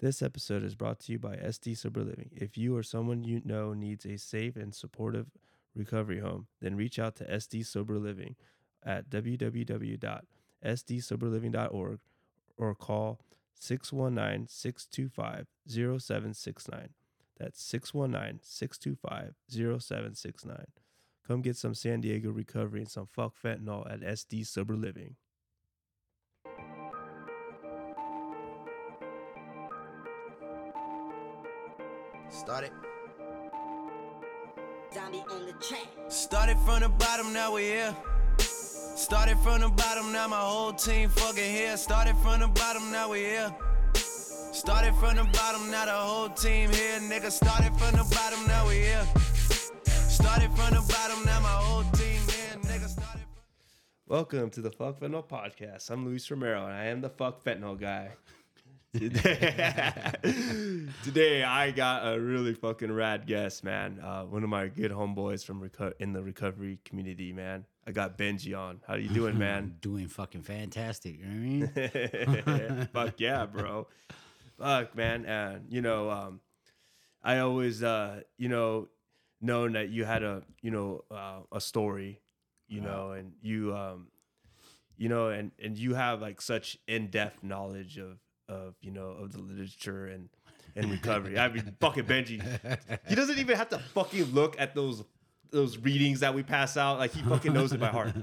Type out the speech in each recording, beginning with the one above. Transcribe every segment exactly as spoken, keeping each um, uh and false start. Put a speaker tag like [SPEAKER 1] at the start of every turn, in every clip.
[SPEAKER 1] This episode is brought to you by S D Sober Living. If you or someone you know needs a safe and supportive recovery home, then reach out to S D Sober Living at w w w dot s d sober living dot org or call six one nine, six two five, zero seven six nine. That's six one nine, six two five, zero seven six nine. Come get some San Diego recovery and some fuck fentanyl at S D Sober Living.
[SPEAKER 2] Started.
[SPEAKER 3] Zombie on the track.
[SPEAKER 2] Started from the bottom, now we here. Started from the bottom, now my whole team fucking here. Started from the bottom, now we here. Started from the bottom, now the whole team here. Nigga, started from the bottom, now we here. Started from the bottom, now my whole team here. Nigga, started.
[SPEAKER 1] Welcome to the Fuck Fentanyl Podcast. I'm Luis Romero, and I am the Fuck Fentanyl guy. Today, today I got a really fucking rad guest, man. Uh, one of my good homeboys from reco- in the recovery community, man. I got Benji on. How you doing, man?
[SPEAKER 4] Doing fucking fantastic. You know what I mean?
[SPEAKER 1] Fuck yeah, bro. Fuck, man. And, you know, um, I always, uh, you know, known that you had a, you know, uh, a story, you know, and you, um, you know, and, and you have like such in-depth knowledge of, of, you know, of the literature and, and recovery. I mean, fucking Benji, he doesn't even have to fucking look at those those readings that we pass out. Like, he fucking knows it by heart.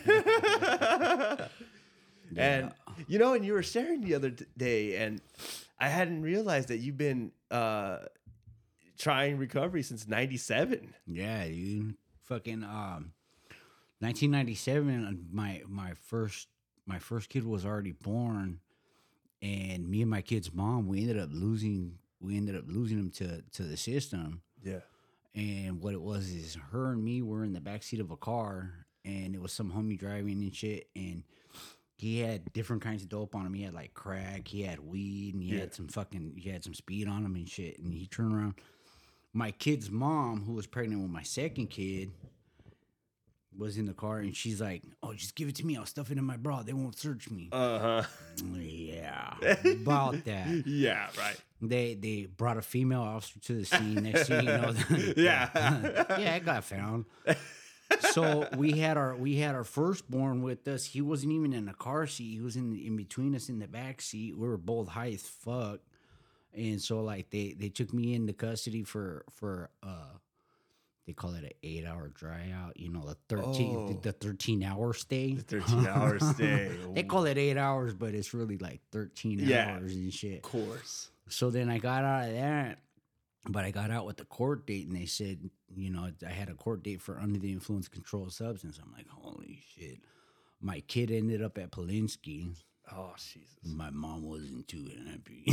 [SPEAKER 1] And, you know, and you were sharing the other d- day, and I hadn't realized that you've been uh, trying recovery since ninety-seven.
[SPEAKER 4] Yeah, dude. Fucking um, nineteen ninety-seven. My my first my first kid was already born, and me and my kid's mom, we ended up losing we ended up losing him to to the system.
[SPEAKER 1] Yeah.
[SPEAKER 4] And what it was is her and me were in the backseat of a car, and it was some homie driving and shit, and he had different kinds of dope on him. He had like crack, he had weed, and he
[SPEAKER 1] Yeah.
[SPEAKER 4] had some fucking, he had some speed on him and shit. And he turned around. My kid's mom, who was pregnant with my second kid, was in the car, and she's like, "Oh, just give it to me. I'll stuff it in my bra. They won't search me."
[SPEAKER 1] Uh-huh.
[SPEAKER 4] Yeah, about that.
[SPEAKER 1] Yeah, right.
[SPEAKER 4] They they brought a female officer to the scene. Next thing you know,
[SPEAKER 1] Yeah.
[SPEAKER 4] yeah, it got found. So we had our we had our firstborn with us. He wasn't even in the car seat. He was in in between us in the back seat. We were both high as fuck, and so like they they took me into custody for for uh they call it an eight hour dry out. You know, the thirteen
[SPEAKER 1] Oh.
[SPEAKER 4] the thirteen hour stay.
[SPEAKER 1] thirteen hour stay.
[SPEAKER 4] They call it eight hours, but it's really like thirteen
[SPEAKER 1] Yeah.
[SPEAKER 4] hours and shit.
[SPEAKER 1] Of course.
[SPEAKER 4] So then I got out of that, but I got out with the court date, and they said, you know, I had a court date for under the influence of controlled substance. I'm like, holy shit. My kid ended up at Polinsky.
[SPEAKER 1] Oh, Jesus.
[SPEAKER 4] My mom wasn't too happy.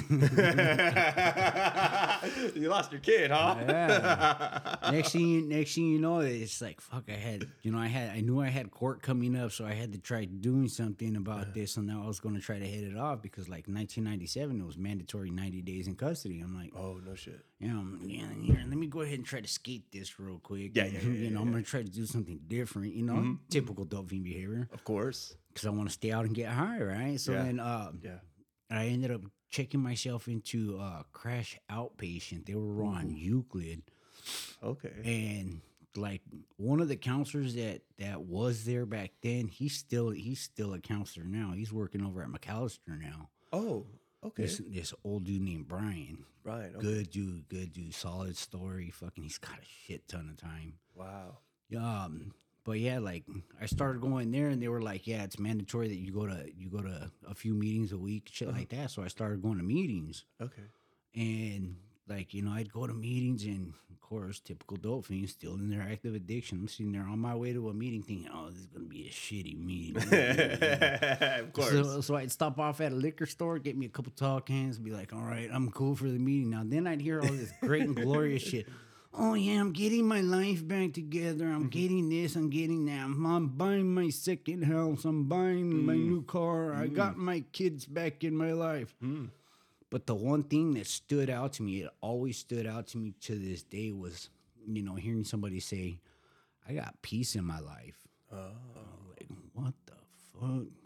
[SPEAKER 1] You lost your kid, huh?
[SPEAKER 4] Yeah. Next thing, you, next thing you know, it's like fuck. I had, you know, I had, I knew I had court coming up, so I had to try doing something about this. And now I was going to try to hit it off because, like, nineteen ninety-seven, it was mandatory ninety days in custody. I'm like,
[SPEAKER 1] Oh, no shit.
[SPEAKER 4] yeah, um, yeah, here, let me go ahead and try to skate this real quick.
[SPEAKER 1] Yeah, yeah, yeah,
[SPEAKER 4] You
[SPEAKER 1] yeah,
[SPEAKER 4] know, I'm
[SPEAKER 1] yeah.
[SPEAKER 4] gonna try to do something different. You know, typical dope fiend behavior
[SPEAKER 1] Of course.
[SPEAKER 4] because I want to stay out and get high, right? So
[SPEAKER 1] Yeah.
[SPEAKER 4] then, uh,
[SPEAKER 1] Yeah.
[SPEAKER 4] I ended up checking myself into uh, crash outpatient. They were on Euclid,
[SPEAKER 1] Okay.
[SPEAKER 4] and like one of the counselors that that was there back then, he's still he's still a counselor now. He's working over at McAllister now.
[SPEAKER 1] Oh, okay.
[SPEAKER 4] This this old dude named Brian.
[SPEAKER 1] Brian. Okay.
[SPEAKER 4] Good dude, good dude, solid story. Fucking, he's got a shit ton of time.
[SPEAKER 1] Wow.
[SPEAKER 4] Um, but yeah, like I started going there, and they were like, "Yeah, it's mandatory that you go to you go to a few meetings a week, shit like that." So I started going to meetings,
[SPEAKER 1] Okay.
[SPEAKER 4] and like you know, I'd go to meetings, and of course, typical dope fiends still in their active addiction. I'm sitting there on my way to a meeting, thinking, "Oh, this is gonna be a shitty meeting."
[SPEAKER 1] Of course.
[SPEAKER 4] So, so I'd stop off at a liquor store, get me a couple tall cans, be like, all right, I'm cool for the meeting. Now, then I'd hear all this great and glorious shit. Oh, yeah, I'm getting my life back together. I'm getting this, I'm getting that. I'm, I'm buying my second house. I'm buying my new car. I got my kids back in my life. But the one thing that stood out to me, it always stood out to me to this day, was, you know, hearing somebody say, I got peace in my life. Oh. Like, what the fuck?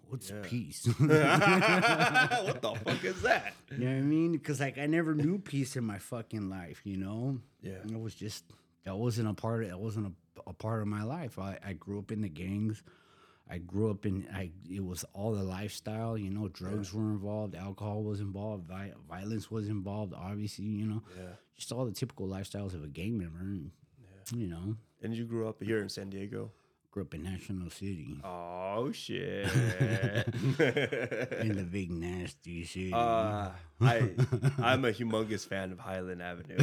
[SPEAKER 4] what's
[SPEAKER 1] Yeah.
[SPEAKER 4] peace?
[SPEAKER 1] What the fuck is that?
[SPEAKER 4] You know what I mean? Because like I never knew peace in my fucking life. You know?
[SPEAKER 1] Yeah.
[SPEAKER 4] It was just that wasn't a part of that wasn't a, a part of my life. I, I grew up in the gangs. I grew up in I it was all the lifestyle, you know, drugs
[SPEAKER 1] Yeah.
[SPEAKER 4] were involved, alcohol was involved, vi- violence was involved, obviously, you know.
[SPEAKER 1] Yeah.
[SPEAKER 4] Just all the typical lifestyles of a gang member. And, you know,
[SPEAKER 1] And you grew up here in San Diego?
[SPEAKER 4] grew up in National City.
[SPEAKER 1] Oh, shit.
[SPEAKER 4] In the big nasty city.
[SPEAKER 1] Uh, I I'm a humongous fan of Highland Avenue.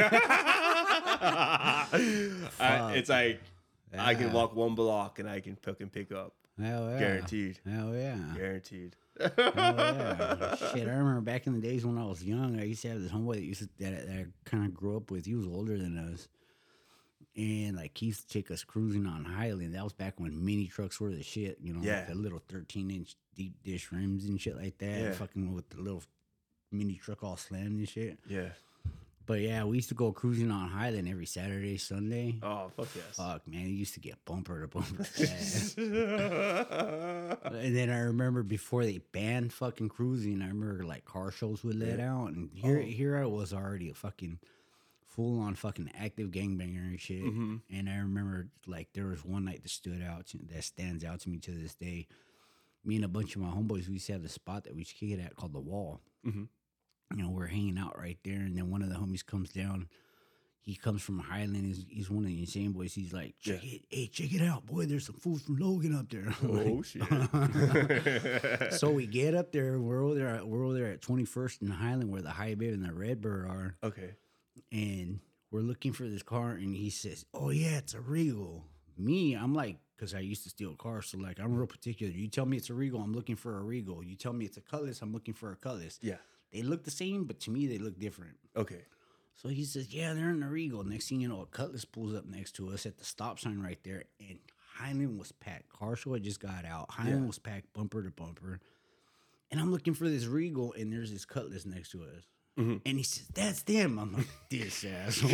[SPEAKER 1] I, it's like I can
[SPEAKER 4] Yeah.
[SPEAKER 1] walk one block and I can fucking pick up,
[SPEAKER 4] Hell yeah.
[SPEAKER 1] guaranteed,
[SPEAKER 4] Hell yeah.
[SPEAKER 1] guaranteed.
[SPEAKER 4] Hell yeah. Shit, I remember back in the days when I was young, I used to have this homeboy that used to, that, that I kind of grew up with. He was older than us. And like he used to take us cruising on Highland. That was back when mini trucks were the shit, you know,
[SPEAKER 1] Yeah.
[SPEAKER 4] like the little thirteen inch deep dish rims and shit like that.
[SPEAKER 1] Yeah.
[SPEAKER 4] Fucking with the little mini truck all slammed and shit.
[SPEAKER 1] Yeah.
[SPEAKER 4] But yeah, we used to go cruising on Highland every Saturday, Sunday.
[SPEAKER 1] Oh, fuck yes.
[SPEAKER 4] Fuck, man, it used to get bumper to bumper fast. And then I remember before they banned fucking cruising, I remember like car shows would let
[SPEAKER 1] Yeah.
[SPEAKER 4] out, and here,
[SPEAKER 1] Oh.
[SPEAKER 4] here I was already a fucking full on fucking active gangbanger and shit.
[SPEAKER 1] Mhm.
[SPEAKER 4] And I remember like there was one night that stood out, to, that stands out to me to this day. Me and a bunch of my homeboys, we used to have this spot that we used to kick it at called the Wall.
[SPEAKER 1] Mhm.
[SPEAKER 4] You know, we're hanging out right there, and then one of the homies comes down. He comes from Highland. He's, he's one of the insane boys. He's like, check
[SPEAKER 1] Yeah.
[SPEAKER 4] it, hey, check it out, boy. There's some fools from Logan up there. I'm
[SPEAKER 1] Oh
[SPEAKER 4] like,
[SPEAKER 1] shit.
[SPEAKER 4] so we get up there. We're over there. At, we're over there at twenty-first and Highland, where the High Babe and the Redbird are,
[SPEAKER 1] Okay.
[SPEAKER 4] and we're looking for this car. And he says, "Oh yeah, it's a Regal." Me, I'm like, because I used to steal cars, so like I'm real particular. You tell me it's a Regal, I'm looking for a Regal. You tell me it's a Cutlass, I'm looking for a Cutlass.
[SPEAKER 1] Yeah.
[SPEAKER 4] They look the same, but to me they look different.
[SPEAKER 1] Okay.
[SPEAKER 4] So he says, "Yeah, they're in the Regal." Next thing you know, a Cutlass pulls up next to us at the stop sign right there, and Highland was packed. Car show had just got out. Highland
[SPEAKER 1] Yeah.
[SPEAKER 4] was packed bumper to bumper. And I'm looking for this Regal, and there's this Cutlass next to us.
[SPEAKER 1] Mhm.
[SPEAKER 4] And he says, "That's them." I'm like, "This asshole."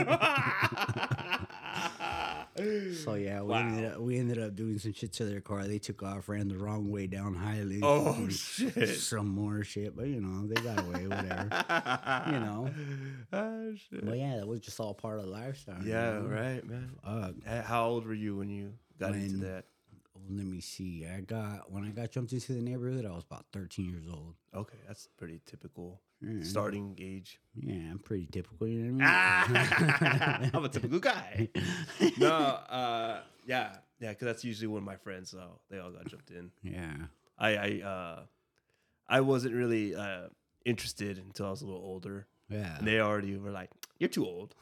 [SPEAKER 4] So yeah, we
[SPEAKER 1] Wow.
[SPEAKER 4] ended up we ended up doing some shit to their car. They took off, ran the wrong way down Highland.
[SPEAKER 1] Oh,
[SPEAKER 4] and
[SPEAKER 1] shit.
[SPEAKER 4] Some more shit, but you know they got away, whatever. You know.
[SPEAKER 1] Oh, shit.
[SPEAKER 4] But yeah, that was just all part of the lifestyle. you
[SPEAKER 1] Yeah,
[SPEAKER 4] know?
[SPEAKER 1] right, man.
[SPEAKER 4] Uh,
[SPEAKER 1] Uh, How old were you when you got into
[SPEAKER 4] When-
[SPEAKER 1] that?
[SPEAKER 4] let me see. I got when I got jumped into the neighborhood, I was about thirteen years old.
[SPEAKER 1] Okay, that's pretty typical
[SPEAKER 4] Mm.
[SPEAKER 1] starting age.
[SPEAKER 4] Yeah, I'm pretty typical. You know what I mean?
[SPEAKER 1] Ah, I'm a typical guy. No, uh, yeah, yeah, because that's usually when my friends, so they all got jumped in.
[SPEAKER 4] Yeah.
[SPEAKER 1] I, I, uh, I wasn't really uh, interested until I was a little older,
[SPEAKER 4] Yeah.
[SPEAKER 1] and they already were like, "You're too old."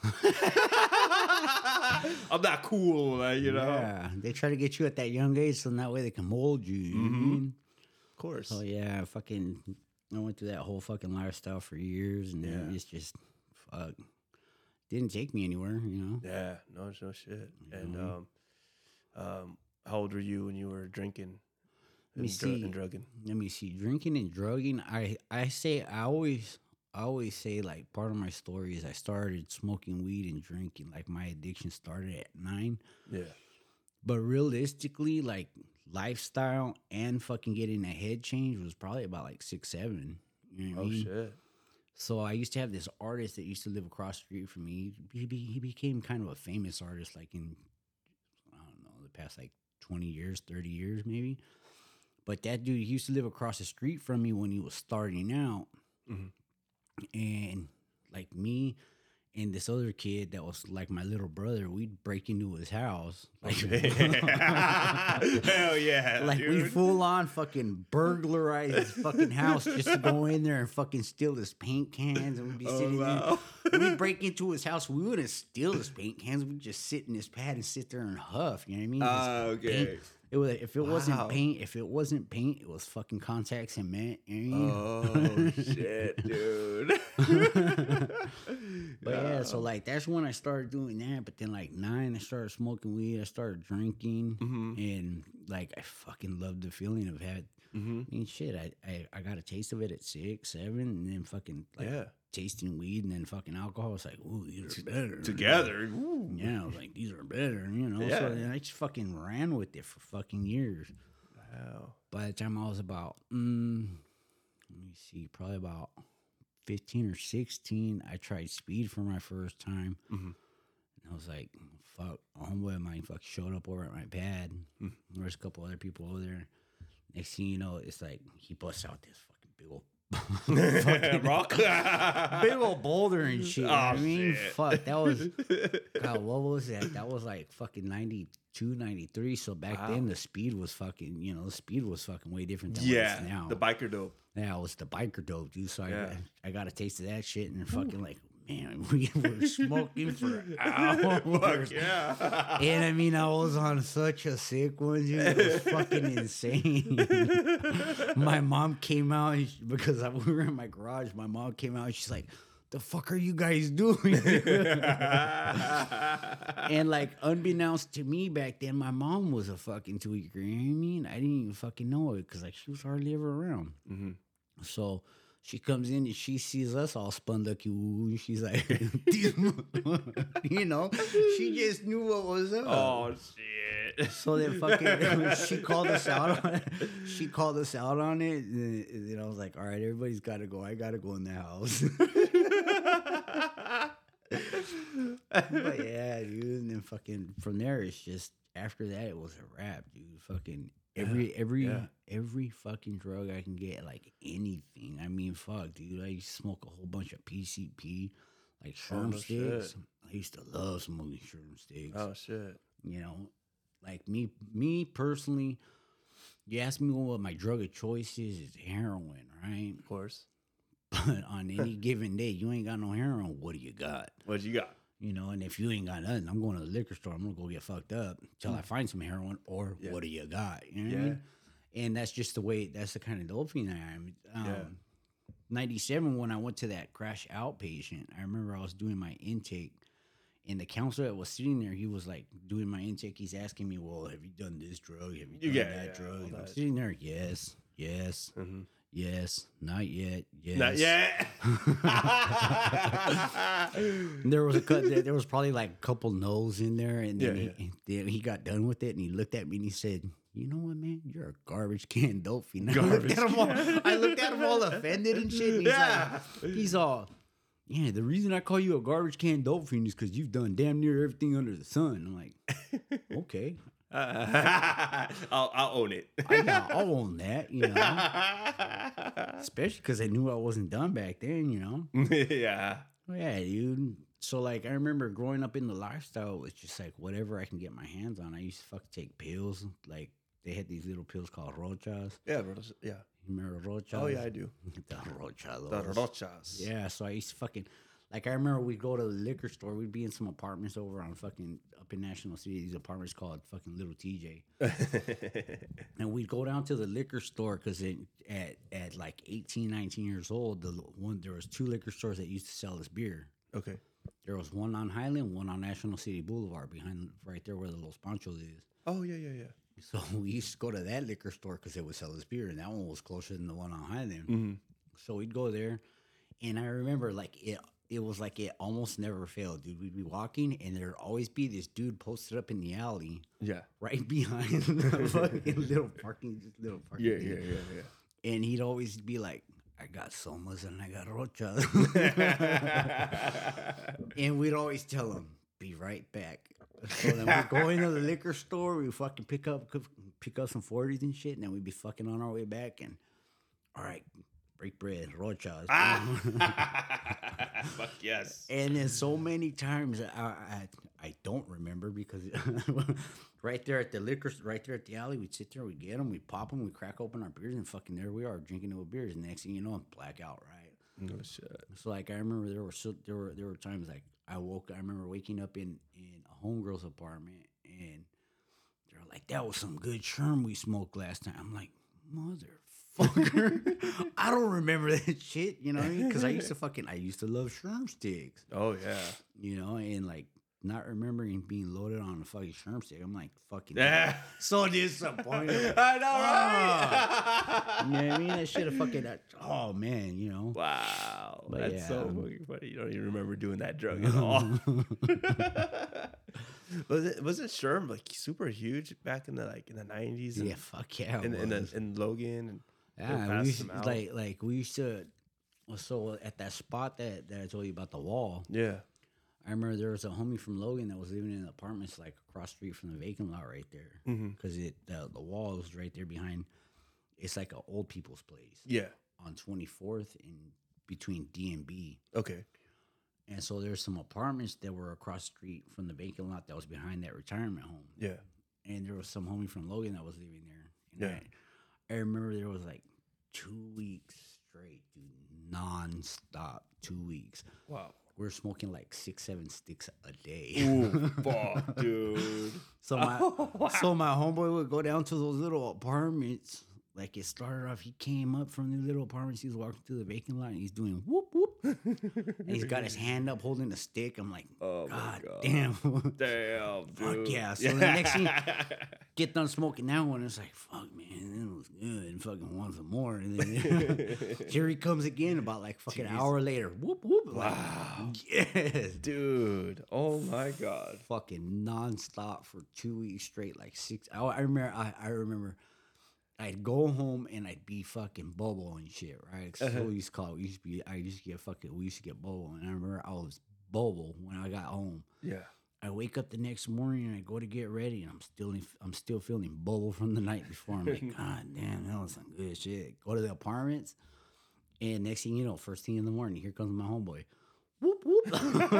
[SPEAKER 1] I'm not cool, uh, you know.
[SPEAKER 4] Yeah. They try to get you at that young age, so that way they can mold you. You know what I
[SPEAKER 1] Mhm.
[SPEAKER 4] mean?
[SPEAKER 1] Of course.
[SPEAKER 4] So yeah, fucking. I went through that whole fucking lifestyle for years, and then
[SPEAKER 1] Yeah.
[SPEAKER 4] it's just fuck. Didn't take me anywhere, you know.
[SPEAKER 1] Yeah, no, no shit. And
[SPEAKER 4] Mhm.
[SPEAKER 1] um, um, how old were you when you were drinking
[SPEAKER 4] Let me
[SPEAKER 1] and, dru-
[SPEAKER 4] see.
[SPEAKER 1] and drugging?
[SPEAKER 4] Let me see. Drinking and drugging. I I say I always I always say like part of my story is I started smoking weed and drinking. Like my addiction started at nine.
[SPEAKER 1] Yeah.
[SPEAKER 4] But realistically, like lifestyle and fucking getting a head change was probably about like six, seven. You know what
[SPEAKER 1] Oh
[SPEAKER 4] I mean?
[SPEAKER 1] shit.
[SPEAKER 4] So I used to have this artist that used to live across the street from me. He, be, he became kind of a famous artist, like in I don't know the past like twenty years, thirty years maybe. But that dude, he used to live across the street from me when he was starting out,
[SPEAKER 1] Mhm.
[SPEAKER 4] and like me and this other kid that was like my little brother, we'd break into his house. Like,
[SPEAKER 1] Hell yeah,
[SPEAKER 4] like we
[SPEAKER 1] dude.
[SPEAKER 4] full on fucking burglarize his fucking house just to go in there and fucking steal his paint cans, and we'd be
[SPEAKER 1] Oh,
[SPEAKER 4] sitting
[SPEAKER 1] wow.
[SPEAKER 4] there. We'd break into his house. We wouldn't steal his paint cans. We'd just sit in his pad and sit there and huff. You know what I mean? Just
[SPEAKER 1] Ah, okay.
[SPEAKER 4] paint. It was if it
[SPEAKER 1] Wow.
[SPEAKER 4] wasn't paint, if it wasn't paint, it was fucking contact cement. You know what I
[SPEAKER 1] Oh
[SPEAKER 4] mean?
[SPEAKER 1] shit, dude.
[SPEAKER 4] But yeah, so like that's when I started doing that. But then like nine, I started smoking weed. I started drinking,
[SPEAKER 1] Mhm.
[SPEAKER 4] and like I fucking loved the feeling of having.
[SPEAKER 1] Mhm.
[SPEAKER 4] I mean, shit, I, I I got a taste of it at six, seven, and then fucking like
[SPEAKER 1] Yeah.
[SPEAKER 4] tasting weed and then fucking alcohol. It's like, ooh, these are better
[SPEAKER 1] Together. Woo.
[SPEAKER 4] Yeah, I was like, these are better, you know.
[SPEAKER 1] Yeah.
[SPEAKER 4] So then I just fucking ran with it for fucking years.
[SPEAKER 1] Wow.
[SPEAKER 4] By the time I was about, mm, let me see, probably about fifteen or sixteen, I tried speed for my first time.
[SPEAKER 1] Mm-hmm.
[SPEAKER 4] And I was like, fuck, a homeboy of mine fuck showed up over at my pad.
[SPEAKER 1] Mm.
[SPEAKER 4] There was a couple other people over there. Next thing you know, it's like he busts out this fucking big old
[SPEAKER 1] Rock.
[SPEAKER 4] big old boulder and shit. You know
[SPEAKER 1] Oh,
[SPEAKER 4] what I mean?
[SPEAKER 1] shit.
[SPEAKER 4] Fuck, that was, God, what was that? That was like fucking ninety-two, ninety-three. So back
[SPEAKER 1] Wow.
[SPEAKER 4] then, the speed was fucking, you know, the speed was fucking way different than
[SPEAKER 1] Yeah.
[SPEAKER 4] what it is now.
[SPEAKER 1] The biker dope.
[SPEAKER 4] Yeah, it was the biker dope, dude. So
[SPEAKER 1] Yeah.
[SPEAKER 4] I, I got a taste of that shit and fucking like, man, we were smoking for hours.
[SPEAKER 1] Fuck yeah.
[SPEAKER 4] And I mean, I was on such a sick one, dude. It was fucking insane. My mom came out and she- because I, we were in my garage. My mom came out and she's like, "The fuck are you guys doing?" And like, unbeknownst to me back then, my mom was a fucking tweaker. You know what I mean? I didn't even fucking know it because like she was hardly ever around.
[SPEAKER 1] Mm-hmm.
[SPEAKER 4] So she comes in and she sees us all spun ducky woo, and she's like, you know, she just knew what was up.
[SPEAKER 1] Oh shit.
[SPEAKER 4] So then fucking she called us out on it. She called us out on it. And, and I was like, all right, everybody's gotta go. I gotta go in the house. But yeah, dude. And then fucking from there it's just after that it was a wrap, dude. Fucking every every
[SPEAKER 1] yeah.
[SPEAKER 4] every fucking drug I can get, like anything. I mean, fuck, dude. I used to smoke a whole bunch of P C P, like
[SPEAKER 1] Oh,
[SPEAKER 4] sherm
[SPEAKER 1] no
[SPEAKER 4] sticks.
[SPEAKER 1] shit.
[SPEAKER 4] I used to love smoking sherm sticks.
[SPEAKER 1] Oh shit.
[SPEAKER 4] You know, like me, me personally, you ask me what my drug of choice is, it's heroin, right?
[SPEAKER 1] Of course.
[SPEAKER 4] But on any given day, you ain't got no heroin, what do you got?
[SPEAKER 1] What you got?
[SPEAKER 4] You know, and if you ain't got nothing, I'm going to the liquor store. I'm going to go get fucked up until I find some heroin, or
[SPEAKER 1] Yeah.
[SPEAKER 4] what do you got? You know what I
[SPEAKER 1] Yeah.
[SPEAKER 4] mean? And that's just the way, that's the kind of dope fiend I am. Um,
[SPEAKER 1] Yeah.
[SPEAKER 4] ninety-seven, when I went to that crash outpatient, I remember I was doing my intake, and the counselor that was sitting there, he was like doing my intake. He's asking me, well, have you done this drug? Have you done
[SPEAKER 1] Yeah,
[SPEAKER 4] that
[SPEAKER 1] yeah,
[SPEAKER 4] drug?
[SPEAKER 1] all
[SPEAKER 4] And I'm
[SPEAKER 1] that.
[SPEAKER 4] sitting there, yes, yes,
[SPEAKER 1] Mm-hmm.
[SPEAKER 4] yes, not yet, yes.
[SPEAKER 1] Not yet.
[SPEAKER 4] There was a cut. There, there was probably like a couple no's in there, and then
[SPEAKER 1] Yeah,
[SPEAKER 4] he, then he got done with it, and he looked at me and he said, "You know what, man? You're a garbage can dope fiend." I looked at him all, I looked at him all offended and shit. And he's
[SPEAKER 1] Yeah.
[SPEAKER 4] like, he's all, yeah. The reason I call you a garbage can dope fiend is because you've done damn near everything under the sun. I'm like, okay,
[SPEAKER 1] I'll, I'll own it.
[SPEAKER 4] I got, I'll own that, you know. Especially because I knew I wasn't done back then, you know.
[SPEAKER 1] Yeah.
[SPEAKER 4] Oh, yeah, dude. So, like, I remember growing up in the lifestyle, it was just like whatever I can get my hands on. I used to fucking take pills. Like, they had these little pills called rochas.
[SPEAKER 1] Yeah, bro. Yeah.
[SPEAKER 4] You remember rochas?
[SPEAKER 1] Oh, yeah, I do.
[SPEAKER 4] The rochas.
[SPEAKER 1] The rochas.
[SPEAKER 4] Yeah, so I used to fucking, like, I remember we'd go to the liquor store. We'd be in some apartments over on fucking, up in National City. These apartments called fucking Little T J. And we'd go down to the liquor store because at, at like eighteen, nineteen years old, the one there was two liquor stores that used to sell this beer.
[SPEAKER 1] Okay.
[SPEAKER 4] There was one on Highland, one on National City Boulevard, behind right there where the Los Panchos is.
[SPEAKER 1] Oh, yeah, yeah, yeah.
[SPEAKER 4] So we used to go to that liquor store because it would sell this beer, and that one was closer than the one on Highland.
[SPEAKER 1] Mm-hmm.
[SPEAKER 4] So we'd go there, and I remember like it. It was like it almost never failed, dude. We'd be walking, and there'd always be this dude posted up in the alley,
[SPEAKER 1] Yeah.
[SPEAKER 4] right behind the fucking little parking, just little parking.
[SPEAKER 1] Yeah,
[SPEAKER 4] thing.
[SPEAKER 1] yeah, yeah, yeah.
[SPEAKER 4] And he'd always be like, "I got somas and I got rochas," and we'd always tell him, "Be right back." So then we'd go into the liquor store, we fucking pick up pick up some forties and shit, and then we'd be fucking on our way back. And all right, break bread, rochas.
[SPEAKER 1] Fuck yes.
[SPEAKER 4] And then so many times I, I I don't remember because right there at the liquor, right there at the alley, we'd sit there, we'd get them, we'd pop them, we'd crack open our beers, and fucking there we are drinking those beers. And next thing you know, I'm blackout, right?
[SPEAKER 1] Oh shit.
[SPEAKER 4] So like I remember there were so, there were there were times like I woke. I remember waking up in in a homegirl's apartment, and they're like, "That was some good sherm we smoked last time." I'm like, motherfucker, I don't remember that shit, you know what I mean? Because I used to fucking I used to love sherm sticks,
[SPEAKER 1] Oh yeah.
[SPEAKER 4] you know, and like not remembering being loaded on a fucking sherm stick. I'm like fucking
[SPEAKER 1] Yeah.
[SPEAKER 4] so disappointed.
[SPEAKER 1] I know, right?
[SPEAKER 4] You know what I mean? That shit have fucking oh man, you know.
[SPEAKER 1] Wow.
[SPEAKER 4] But
[SPEAKER 1] That's
[SPEAKER 4] yeah.
[SPEAKER 1] so fucking funny. You don't even remember doing that drug at all. Was it wasn't Sherm like super huge back in the like in the nineties?
[SPEAKER 4] Yeah, fuck yeah. it
[SPEAKER 1] in in, the,
[SPEAKER 4] was.
[SPEAKER 1] in Logan and they
[SPEAKER 4] Yeah, we
[SPEAKER 1] passed
[SPEAKER 4] used,
[SPEAKER 1] them out.
[SPEAKER 4] like like we used to. So at that spot that, that I told you about the wall,
[SPEAKER 1] yeah.
[SPEAKER 4] I remember there was a homie from Logan that was living in apartments like across the street from the vacant lot right there, because
[SPEAKER 1] Mm-hmm.
[SPEAKER 4] it the, the wall was right there behind. It's like an old people's place
[SPEAKER 1] Yeah.
[SPEAKER 4] on twenty-fourth in between D and B,
[SPEAKER 1] Okay.
[SPEAKER 4] and so there's some apartments that were across the street from the vacant lot that was behind that retirement home,
[SPEAKER 1] Yeah.
[SPEAKER 4] and there was some homie from Logan that was living there. And
[SPEAKER 1] Yeah.
[SPEAKER 4] I, I remember there was like two weeks straight, dude, non-stop, two weeks.
[SPEAKER 1] Wow.
[SPEAKER 4] We're smoking like six, seven sticks a day.
[SPEAKER 1] Ooh, fuck, dude.
[SPEAKER 4] So my so my homeboy would go down to those little apartments. Like it started off, he came up from the little apartments. He was walking through the vacant lot, and he's doing whoop whoop. And he's got his hand up holding a stick. I'm like,
[SPEAKER 1] Oh, my
[SPEAKER 4] God,
[SPEAKER 1] God.
[SPEAKER 4] damn.
[SPEAKER 1] Damn, dude.
[SPEAKER 4] Fuck yeah. So the next thing, get done smoking that one. It's like, fuck, man, it was good. And fucking want some more. And then here he comes again about like fucking an hour later. Whoop, whoop. Like,
[SPEAKER 1] Wow.
[SPEAKER 4] yes.
[SPEAKER 1] Dude. Oh my God.
[SPEAKER 4] Fucking nonstop for two weeks straight, like six. I, I remember. I, I remember. I'd go home and I'd be fucking Bobo and shit, right? 'Cause
[SPEAKER 1] Uh-huh.
[SPEAKER 4] we used to call it. We used to be. I used to get fucking. We used to get Bobo, and I remember I was Bobo when I got home.
[SPEAKER 1] Yeah.
[SPEAKER 4] I wake up the next morning and I go to get ready, and I'm still. In, I'm still feeling Bobo from the night before. I'm like, God damn, that was some good shit. Go to the apartments, and next thing you know, first thing in the morning, here comes my homeboy. Whoop whoop.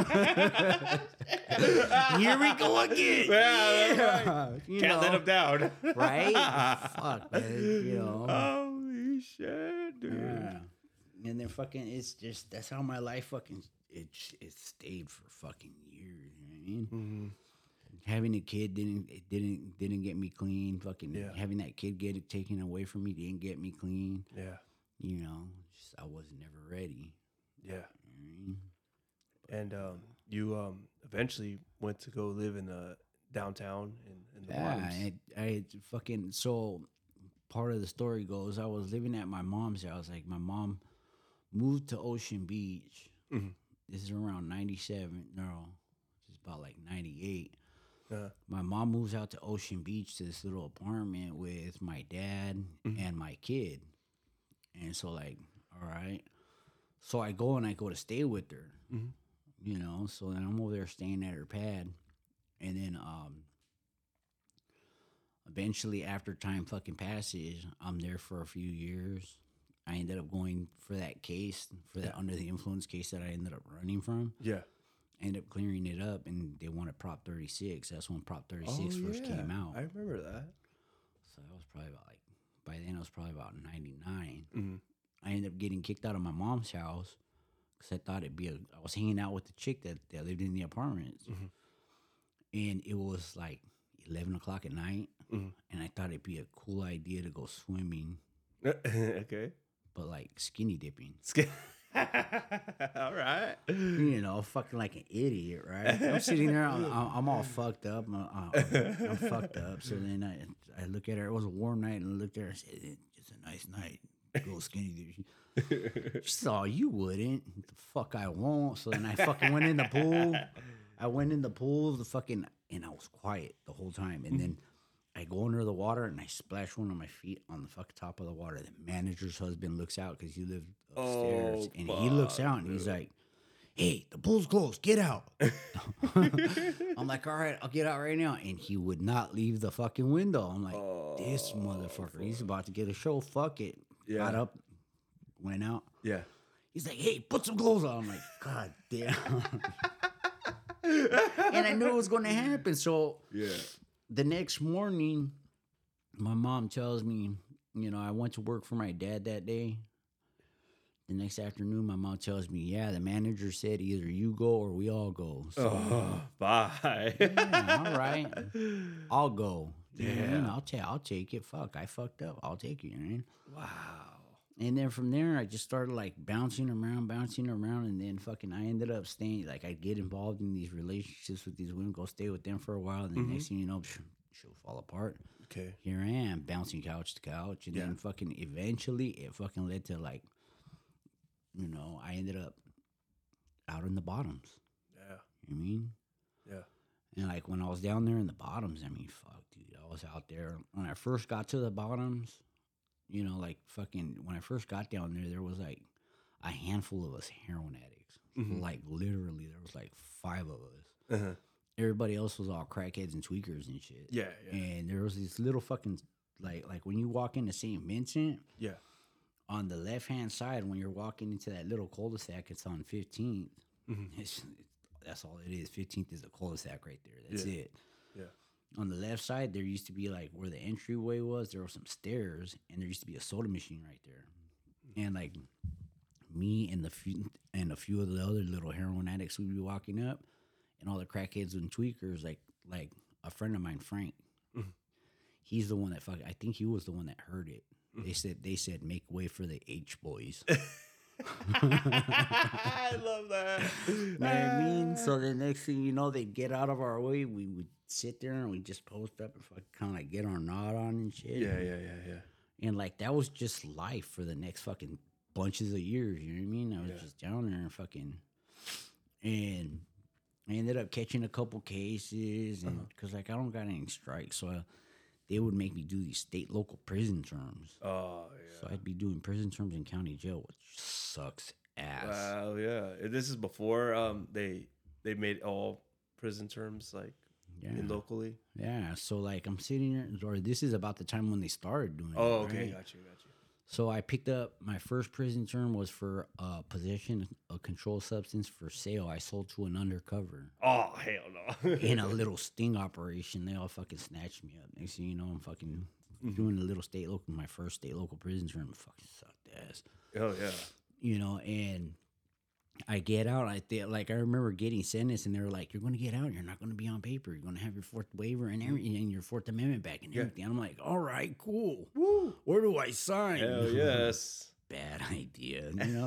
[SPEAKER 4] Here we go again.
[SPEAKER 1] Yeah,
[SPEAKER 4] Yeah. You
[SPEAKER 1] Can't let
[SPEAKER 4] know,
[SPEAKER 1] him down.
[SPEAKER 4] right? Fuck, man. You know.
[SPEAKER 1] Holy shit, dude.
[SPEAKER 4] Yeah. And then fucking, it's just that's how my life fucking it it stayed for fucking years. You know what I mean?
[SPEAKER 1] Mm-hmm.
[SPEAKER 4] Having a kid didn't it didn't didn't get me clean. Fucking
[SPEAKER 1] Yeah.
[SPEAKER 4] having that kid get it taken away from me didn't get me clean.
[SPEAKER 1] Yeah.
[SPEAKER 4] You know, just I was never ready.
[SPEAKER 1] Yeah.
[SPEAKER 4] You know what I mean?
[SPEAKER 1] And um, you um, eventually went to go live in the downtown in, in the
[SPEAKER 4] Yeah,
[SPEAKER 1] Bronx.
[SPEAKER 4] I, I fucking so part of the story goes I was living at my mom's house. Like my mom moved to Ocean Beach.
[SPEAKER 1] Mhm.
[SPEAKER 4] This is around ninety-seven. No, it's about like ninety-eight.
[SPEAKER 1] Uh,
[SPEAKER 4] My mom moves out to Ocean Beach to this little apartment with my dad and my kid. And so like, all right. So I go and I go to stay with her.
[SPEAKER 1] Mhm.
[SPEAKER 4] You know, so then I'm over there staying at her pad. And then um eventually after time fucking passes, I'm there for a few years. I ended up going for that case, for that under the influence case that I ended up running from.
[SPEAKER 1] yeah.
[SPEAKER 4] Ended up clearing it up, and they wanted Prop thirty-six. That's when Prop thirty-six
[SPEAKER 1] Oh,
[SPEAKER 4] first
[SPEAKER 1] yeah.
[SPEAKER 4] came out.
[SPEAKER 1] I remember that.
[SPEAKER 4] So that was probably about like, by then it was probably about ninety-nine.
[SPEAKER 1] Mhm.
[SPEAKER 4] I ended up getting kicked out of my mom's house because I thought it'd be a, I was hanging out with the chick that, that lived in the apartments.
[SPEAKER 1] Mhm.
[SPEAKER 4] And it was like eleven o'clock at night.
[SPEAKER 1] Mhm.
[SPEAKER 4] And I thought it'd be a cool idea to go swimming,
[SPEAKER 1] Okay.
[SPEAKER 4] but like skinny dipping.
[SPEAKER 1] All right.
[SPEAKER 4] You know, fucking like an idiot, right? I'm sitting there, I'm, I'm all fucked up. I'm, I'm, I'm fucked up. So then I, I look at her. It was a warm night, and I looked at her and said, "It's a nice night. Go skinny dipping." She said, "Oh, you wouldn't." The fuck, I won't. So then I fucking went in the pool. I went in the pool, the fucking, and I was quiet the whole time. And then I go under the water and I splash one of my feet on the fucking top of the water. The manager's husband looks out because he lived upstairs,
[SPEAKER 1] Oh,
[SPEAKER 4] and he looks
[SPEAKER 1] fuck,
[SPEAKER 4] out and he's like, "Hey, the pool's closed. Get out." I'm like, "All right, I'll get out right now." And he would not leave the fucking window. I'm like, this
[SPEAKER 1] Oh,
[SPEAKER 4] motherfucker, he's about to get a show. Fuck it.
[SPEAKER 1] Yeah.
[SPEAKER 4] Got up, went out.
[SPEAKER 1] Yeah.
[SPEAKER 4] He's like, "Hey, put some clothes on." I'm like, God damn. And I knew it was going to happen. So
[SPEAKER 1] Yeah.
[SPEAKER 4] the next morning, my mom tells me, you know, I went to work for my dad that day. The next afternoon, my mom tells me, yeah, the manager said either you go or we all go. So,
[SPEAKER 1] Oh, bye.
[SPEAKER 4] yeah, all right, I'll go. You know what I mean?
[SPEAKER 1] Yeah.
[SPEAKER 4] I'll take, I'll take it. Fuck, I fucked up. I'll take it. You know what I mean?
[SPEAKER 1] Wow.
[SPEAKER 4] And then from there, I just started like bouncing around, bouncing around, and then fucking I ended up staying. Like I'd get involved in these relationships with these women, go stay with them for a while, and then next thing you know, she'll fall apart.
[SPEAKER 1] Okay.
[SPEAKER 4] Here I am, bouncing couch to couch, and
[SPEAKER 1] Yeah.
[SPEAKER 4] then fucking eventually, it fucking led to like, you know, I ended up out in the bottoms.
[SPEAKER 1] Yeah.
[SPEAKER 4] You know what I mean?
[SPEAKER 1] Yeah.
[SPEAKER 4] And like when I was down there in the bottoms, I mean, fuck, dude, I was out there. When I first got to the bottoms, you know, like fucking, when I first got down there, there was like a handful of us heroin addicts.
[SPEAKER 1] Mhm.
[SPEAKER 4] Like literally, there was like five of us.
[SPEAKER 1] Uh-huh.
[SPEAKER 4] Everybody else was all crackheads and tweakers and shit.
[SPEAKER 1] Yeah, yeah,
[SPEAKER 4] And there was this little fucking, like, like when you walk into Saint Vincent,
[SPEAKER 1] yeah.
[SPEAKER 4] on the left hand side, when you're walking into that little cul-de-sac, it's on fifteenth.
[SPEAKER 1] Mhm.
[SPEAKER 4] It's, that's all it is. fifteenth is a cul-de-sac right there. That's
[SPEAKER 1] Yeah.
[SPEAKER 4] it.
[SPEAKER 1] Yeah.
[SPEAKER 4] On the left side, there used to be like where the entryway was, there were some stairs, and there used to be a soda machine right there. And like me and the few, and a few of the other little heroin addicts would be walking up, and all the crackheads and tweakers, like like a friend of mine, Frank.
[SPEAKER 1] Mhm.
[SPEAKER 4] He's the one that fuck. I think he was the one that heard it. They said they said make way for the H boys.
[SPEAKER 1] I love that.
[SPEAKER 4] You know what I mean? So the next thing you know, they'd get out of our way. We would sit there and we just post up and fucking kind of like get our nod on and shit.
[SPEAKER 1] Yeah, yeah, yeah, yeah.
[SPEAKER 4] And like that was just life for the next fucking bunches of years. You know what I mean? I was
[SPEAKER 1] Yeah.
[SPEAKER 4] just down there and fucking, and I ended up catching a couple cases, and because like I don't got any strikes, so I, they would make me do these state local prison terms.
[SPEAKER 1] Oh, yeah.
[SPEAKER 4] So I'd be doing prison terms in county jail, which sucks ass.
[SPEAKER 1] Wow, yeah. This is before um they they made all prison terms like
[SPEAKER 4] Yeah.
[SPEAKER 1] in locally.
[SPEAKER 4] Yeah, so like I'm sitting here, or this is about the time when they started doing
[SPEAKER 1] Oh,
[SPEAKER 4] it.
[SPEAKER 1] okay,
[SPEAKER 4] right?
[SPEAKER 1] got you, got you.
[SPEAKER 4] So I picked up my first prison term was for uh, possession of controlled substance for sale. I sold to an undercover
[SPEAKER 1] Oh, hell no.
[SPEAKER 4] in a little sting operation. They all fucking snatched me up. Next thing you know, I'm fucking doing a little state local, my first state local prison term. Fucking sucked ass.
[SPEAKER 1] Oh yeah.
[SPEAKER 4] You know, and I get out. I th- like I remember getting sentenced, and they were like, "You're going to get out. You're not going to be on paper. You're going to have your fourth waiver and everything, and your Fourth Amendment back and
[SPEAKER 1] Yeah.
[SPEAKER 4] everything." I'm like, "All right, cool.
[SPEAKER 1] Woo.
[SPEAKER 4] Where do I sign?"
[SPEAKER 1] Hell yes.
[SPEAKER 4] Bad idea, you know.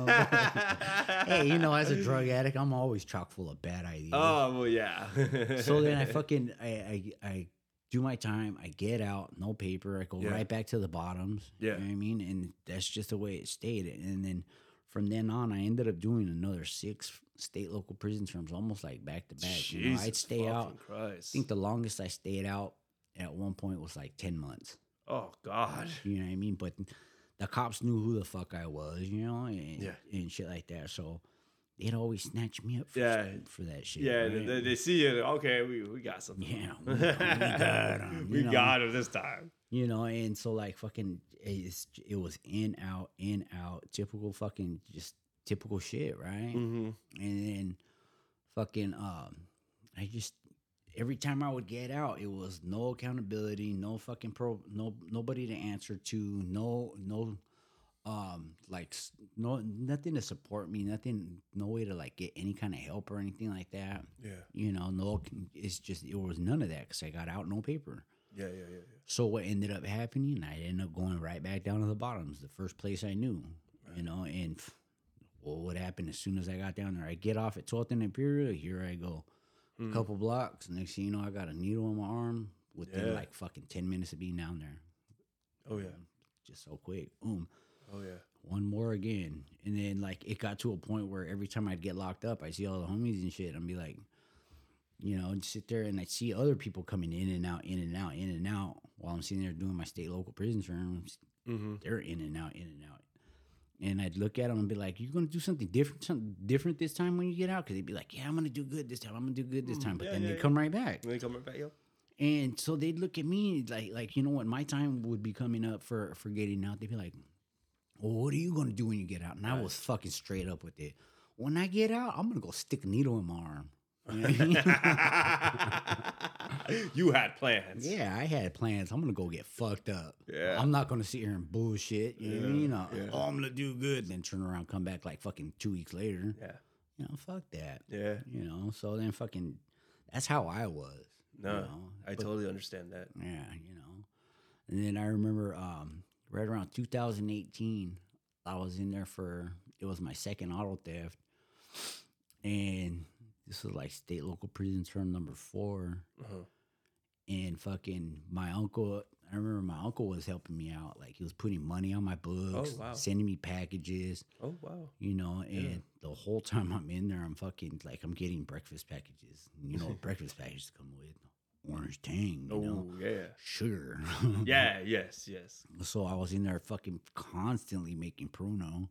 [SPEAKER 4] Hey, you know, as a drug addict, I'm always chock full of bad ideas.
[SPEAKER 1] Oh well, yeah.
[SPEAKER 4] So then I fucking I, I I do my time. I get out, no paper. I go
[SPEAKER 1] Yeah.
[SPEAKER 4] right back to the bottoms.
[SPEAKER 1] Yeah.
[SPEAKER 4] You know what I mean, and that's just the way it stayed. And then from then on, I ended up doing another six state local prison terms, almost like back to back. You know, I'd
[SPEAKER 1] Jesus
[SPEAKER 4] stay out.
[SPEAKER 1] fucking Christ.
[SPEAKER 4] I think the longest I stayed out at one point was like ten months.
[SPEAKER 1] Oh God.
[SPEAKER 4] You know what I mean? But the cops knew who the fuck I was, you know, and,
[SPEAKER 1] Yeah.
[SPEAKER 4] and shit like that. So they'd always snatch me up for,
[SPEAKER 1] Yeah.
[SPEAKER 4] for that shit.
[SPEAKER 1] Yeah,
[SPEAKER 4] right?
[SPEAKER 1] they, they see you. Okay, we, we got something.
[SPEAKER 4] Yeah, we, we got 'em,
[SPEAKER 1] we
[SPEAKER 4] you know?
[SPEAKER 1] got him this time.
[SPEAKER 4] You know, and so like fucking, it's, it was in, out, in, out, typical fucking, just typical shit, right?
[SPEAKER 1] Mm-hmm.
[SPEAKER 4] And then fucking, um, I just, every time I would get out, it was no accountability, no fucking pro, no nobody to answer to, no no, um, like s- no nothing to support me, nothing, no way to like get any kind of help or anything like that.
[SPEAKER 1] Yeah.
[SPEAKER 4] You know, no, it's just it was none of that because I got out, no paper.
[SPEAKER 1] Yeah, yeah, yeah, yeah.
[SPEAKER 4] So what ended up happening, I ended up going right back down to the bottoms, the first place I knew. You know, and f- well, what happened as soon as I got down there? I get off at twelfth and Imperial. Here I go.
[SPEAKER 1] Mm.
[SPEAKER 4] Couple blocks. Next thing you know, I got a needle in my arm within
[SPEAKER 1] Yeah.
[SPEAKER 4] like fucking ten minutes of being down there.
[SPEAKER 1] Oh yeah.
[SPEAKER 4] Just so quick. Boom.
[SPEAKER 1] Oh yeah.
[SPEAKER 4] One more again. And then like it got to a point where every time I'd get locked up, I see all the homies and shit. I'd be like, you know, and sit there and I'd see other people coming in and out, in and out, in and out while I'm sitting there doing my state local prison terms.
[SPEAKER 1] Mm-hmm.
[SPEAKER 4] They're in and out, in and out. And I'd look at them and be like, "You're gonna do something different, something different this time when you get out?" Because they'd be like, "Yeah, I'm gonna do good this time. I'm gonna do good this time." But
[SPEAKER 1] yeah,
[SPEAKER 4] then
[SPEAKER 1] yeah,
[SPEAKER 4] they
[SPEAKER 1] yeah.
[SPEAKER 4] come right back.
[SPEAKER 1] They come right back, yo.
[SPEAKER 4] And so they'd look at me like, like you know what? My time would be coming up for for getting out. They'd be like, "Well, what are you gonna do when you get out?" And I was fucking straight up with it. When I get out, I'm gonna go stick a needle in my arm. You know what I mean?
[SPEAKER 1] You had plans.
[SPEAKER 4] Yeah, I had plans. I'm gonna go get fucked up.
[SPEAKER 1] Yeah.
[SPEAKER 4] I'm not gonna sit here and bullshit. You know, what I mean? You know,
[SPEAKER 1] yeah.
[SPEAKER 4] oh, I'm gonna do good, then turn around, come back like fucking two weeks later.
[SPEAKER 1] Yeah.
[SPEAKER 4] You know, fuck that.
[SPEAKER 1] Yeah.
[SPEAKER 4] You know, so then fucking, that's how I was.
[SPEAKER 1] No,
[SPEAKER 4] you know?
[SPEAKER 1] I
[SPEAKER 4] But-
[SPEAKER 1] totally understand that.
[SPEAKER 4] Yeah, you know. And then I remember um, right around two thousand eighteen, I was in there for, it was my second auto theft. And this was like state local prison term number four.
[SPEAKER 1] Uh-huh.
[SPEAKER 4] And fucking my uncle, I remember my uncle was helping me out. Like he was putting money on my books,
[SPEAKER 1] Oh, wow.
[SPEAKER 4] sending me packages.
[SPEAKER 1] Oh wow.
[SPEAKER 4] You know, and the whole time I'm in there, I'm fucking like I'm getting breakfast packages. You know, what breakfast packages come with orange tang. You
[SPEAKER 1] Oh
[SPEAKER 4] know,
[SPEAKER 1] yeah.
[SPEAKER 4] sugar.
[SPEAKER 1] Yeah. Yes. Yes.
[SPEAKER 4] So I was in there fucking constantly making pruno.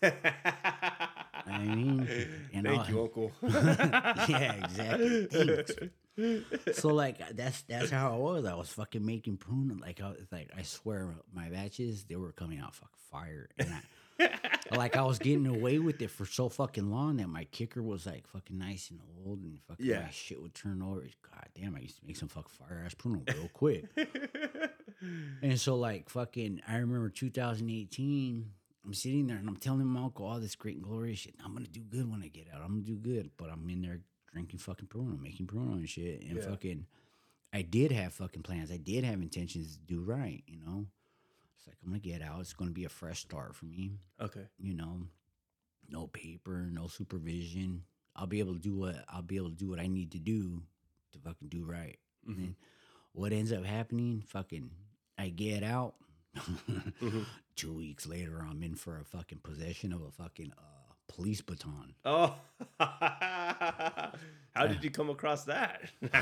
[SPEAKER 4] I mean, and
[SPEAKER 1] Thank
[SPEAKER 4] I,
[SPEAKER 1] you, Uncle.
[SPEAKER 4] yeah, exactly. Thanks. So like that's that's how I was. I was fucking making pruno. Like I was like I swear my batches they were coming out fucking fire. And I, like I was getting away with it for so fucking long that my kicker was like fucking nice and old and fucking
[SPEAKER 1] Yeah.
[SPEAKER 4] my shit would turn over. God damn, I used to make some fucking fire ass pruno real quick. And so like fucking I remember two thousand eighteen. I'm sitting there and I'm telling my uncle all this great and glorious shit. I'm gonna do good when I get out. I'm gonna do good, but I'm in there drinking fucking Pruno, making Pruno and shit. And
[SPEAKER 1] Yeah.
[SPEAKER 4] fucking, I did have fucking plans. I did have intentions to do right. You know, it's like I'm gonna get out. It's gonna be a fresh start for me.
[SPEAKER 1] Okay.
[SPEAKER 4] You know, no paper, no supervision. I'll be able to do what I'll be able to do what I need to do to fucking do right. And then what ends up happening? Fucking, I get out. Two weeks later, I'm in for a fucking possession of a fucking uh, police baton.
[SPEAKER 1] Oh. How did you come across that?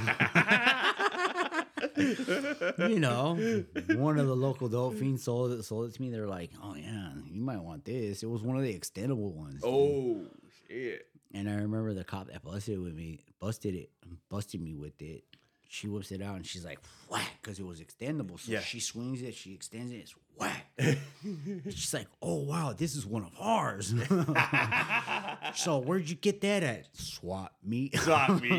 [SPEAKER 4] You know, one of the local dope fiends sold it, sold it to me. They're like, "Oh yeah, you might want this." It was one of the extendable ones. dude.
[SPEAKER 1] Oh shit.
[SPEAKER 4] And I remember the cop that busted it with me, busted it, busted me with it. She whips it out and she's like, whack, because it was extendable. So
[SPEAKER 1] Yeah.
[SPEAKER 4] she swings it, she extends it, it's whack. She's like, oh, wow, this is one of ours. So where'd you get that at? Swap meet.
[SPEAKER 1] Swap me.
[SPEAKER 4] You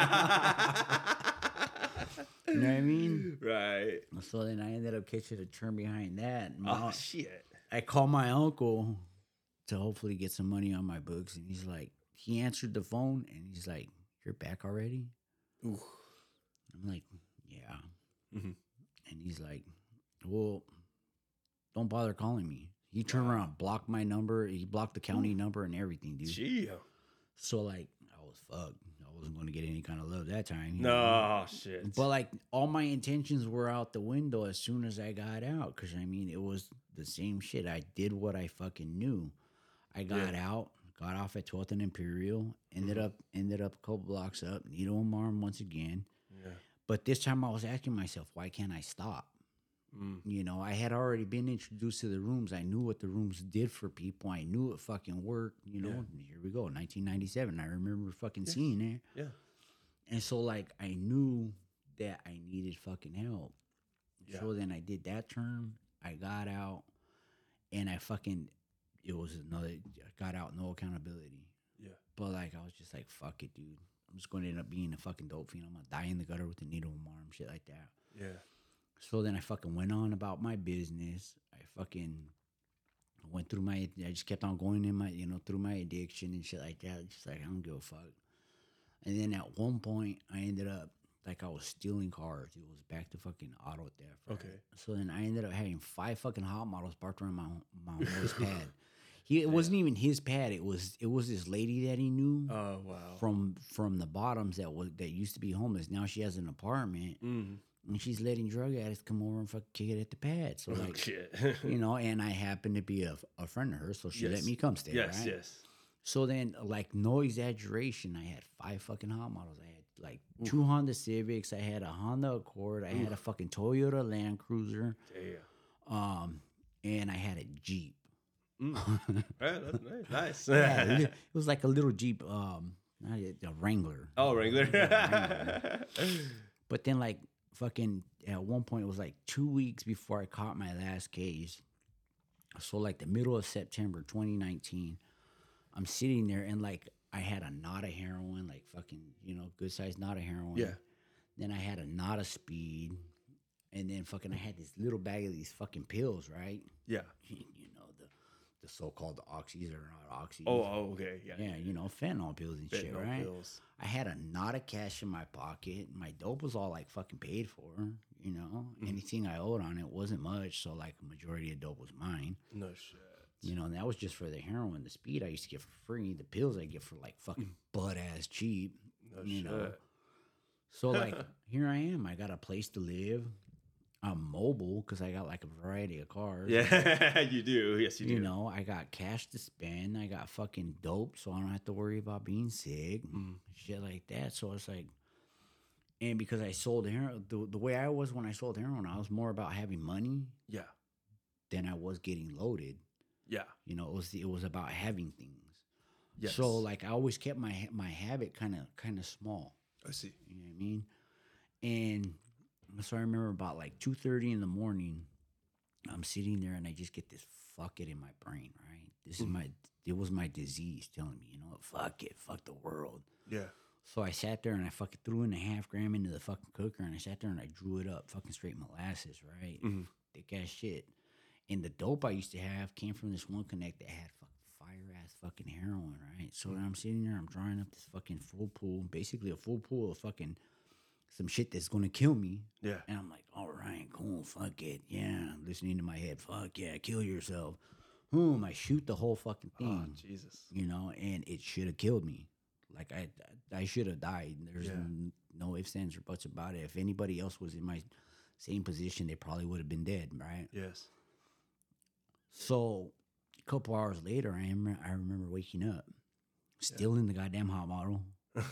[SPEAKER 4] know what I mean?
[SPEAKER 1] Right.
[SPEAKER 4] So then I ended up catching a turn behind that. And my-
[SPEAKER 1] Oh shit.
[SPEAKER 4] I called my uncle to hopefully get some money on my books. And he's like, he answered the phone and he's like, you're back already?
[SPEAKER 1] Ooh.
[SPEAKER 4] I'm like, yeah.
[SPEAKER 1] Mhm.
[SPEAKER 4] And he's like, well, don't bother calling me. He turned around, blocked my number. He blocked the county number and everything, dude.
[SPEAKER 1] Gee.
[SPEAKER 4] So, like, I was fucked. I wasn't going to get any kind of love that time. you
[SPEAKER 1] No
[SPEAKER 4] know?
[SPEAKER 1] shit.
[SPEAKER 4] But, like, all my intentions were out the window as soon as I got out. Because, I mean, it was the same shit. I did what I fucking knew. I got out, got off at twelfth and Imperial, ended up ended up a couple blocks up, needle and arm once again.
[SPEAKER 1] Yeah.
[SPEAKER 4] But this time I was asking myself, why can't I stop?
[SPEAKER 1] Mm.
[SPEAKER 4] You know, I had already been introduced to the rooms. I knew what the rooms did for people. I knew it fucking worked. You know, here we go, nineteen ninety-seven. I remember fucking seeing it.
[SPEAKER 1] Yeah.
[SPEAKER 4] And so, like, I knew that I needed fucking help.
[SPEAKER 1] Yeah.
[SPEAKER 4] So then I did that term. I got out, and I fucking, it was another, I got out, no accountability.
[SPEAKER 1] Yeah.
[SPEAKER 4] But, like, I was just like, fuck it, dude. I'm just going to end up being a fucking dope fiend. I'm going to die in the gutter with a needle in my arm, shit like that.
[SPEAKER 1] Yeah.
[SPEAKER 4] So then I fucking went on about my business. I fucking went through my, I just kept on going in my, you know, through my addiction and shit like that. Just like, I don't give a fuck. And then at one point, I ended up, like, I was stealing cars. It was back to fucking auto theft. Right?
[SPEAKER 1] Okay.
[SPEAKER 4] So then I ended up having five fucking hot models parked around my my homeboy's pad. He, it wasn't even his pad. It was it was this lady that he knew
[SPEAKER 1] Oh wow.
[SPEAKER 4] from from the bottoms that was that used to be homeless. Now she has an apartment.
[SPEAKER 1] Mm.
[SPEAKER 4] And she's letting drug addicts come over and fucking kick it at the pad. So,
[SPEAKER 1] Oh
[SPEAKER 4] like,
[SPEAKER 1] shit.
[SPEAKER 4] you know, and I happened to be a, a friend of hers, so she let
[SPEAKER 1] Yes.
[SPEAKER 4] me come stay,
[SPEAKER 1] Yes.
[SPEAKER 4] right?
[SPEAKER 1] Yes.
[SPEAKER 4] So then, like, no exaggeration, I had five fucking hot models. I had, like, two Honda Civics. I had a Honda Accord. I had a fucking Toyota Land Cruiser.
[SPEAKER 1] Damn.
[SPEAKER 4] Um, and I had a Jeep.
[SPEAKER 1] Mm. Yeah, that's nice. Nice.
[SPEAKER 4] Yeah, li- it was like a little Jeep, um, not a, a Wrangler.
[SPEAKER 1] Oh, Wrangler.
[SPEAKER 4] But then, like, fucking at one point, it was like two weeks before I caught my last case. So, like, the middle of September twenty nineteen, I'm sitting there and, like, I had a knot of heroin, like, fucking, you know, good sized knot of heroin.
[SPEAKER 1] Yeah.
[SPEAKER 4] Then I had a knot of speed. And then fucking I had this little bag of these fucking pills, right?
[SPEAKER 1] Yeah.
[SPEAKER 4] You know, the, the so called oxys are not oxys.
[SPEAKER 1] Oh, oh, okay. Yeah.
[SPEAKER 4] Yeah, you know, fentanyl pills and shit,
[SPEAKER 1] Fentanyl
[SPEAKER 4] right?
[SPEAKER 1] pills.
[SPEAKER 4] I had a knot of cash in my pocket. My dope was all like fucking paid for, you know.
[SPEAKER 1] Mm.
[SPEAKER 4] Anything I owed on it wasn't much, so like a majority of dope was mine.
[SPEAKER 1] No shit.
[SPEAKER 4] You know, and that was just for the heroin. The speed I used to get for free. The pills I get for like fucking butt ass cheap.
[SPEAKER 1] No
[SPEAKER 4] you
[SPEAKER 1] shit.
[SPEAKER 4] know. So like here I am. I got a place to live. I'm mobile because I got like a variety of cars.
[SPEAKER 1] Yeah, you do. Yes, you do.
[SPEAKER 4] You know, I got cash to spend. I got fucking dope, so I don't have to worry about being sick,
[SPEAKER 1] Mm.
[SPEAKER 4] shit like that. So it's like, and because I sold heroin, the, the way I was when I sold heroin, I was more about having money
[SPEAKER 1] Yeah,
[SPEAKER 4] than I was getting loaded.
[SPEAKER 1] yeah,
[SPEAKER 4] You know, it was it was about having things.
[SPEAKER 1] yes.
[SPEAKER 4] So like I always kept my my habit kind of kind of small.
[SPEAKER 1] I see.
[SPEAKER 4] You know what I mean? And so I remember about like two thirty in the morning, I'm sitting there and I just get this fuck it in my brain, right? This is my, it was my disease telling me, you know, fuck it, fuck the world.
[SPEAKER 1] Yeah,
[SPEAKER 4] So I sat there and I fucking threw in a half gram into the fucking cooker and I sat there and I drew it up, fucking straight molasses, right?
[SPEAKER 1] Mhm.
[SPEAKER 4] Thick ass shit. And the dope I used to have came from this one connect that had fucking fire ass fucking heroin, right? So then I'm sitting there, I'm drawing up this fucking full pool, basically a full pool of fucking some shit that's gonna kill me.
[SPEAKER 1] yeah.
[SPEAKER 4] And I'm like, all right, cool, fuck it. Yeah, I'm listening to my head, fuck yeah, kill yourself. Boom, I shoot the whole fucking
[SPEAKER 1] Oh,
[SPEAKER 4] thing,
[SPEAKER 1] Jesus.
[SPEAKER 4] you know, and it should have killed me. Like, I I should have died. There's
[SPEAKER 1] Yeah.
[SPEAKER 4] n- no ifs, ands, or buts about it. If anybody else was in my same position, they probably would have been dead, right?
[SPEAKER 1] Yes.
[SPEAKER 4] So a couple hours later, I, am, I remember waking up, still in the goddamn hot bottle.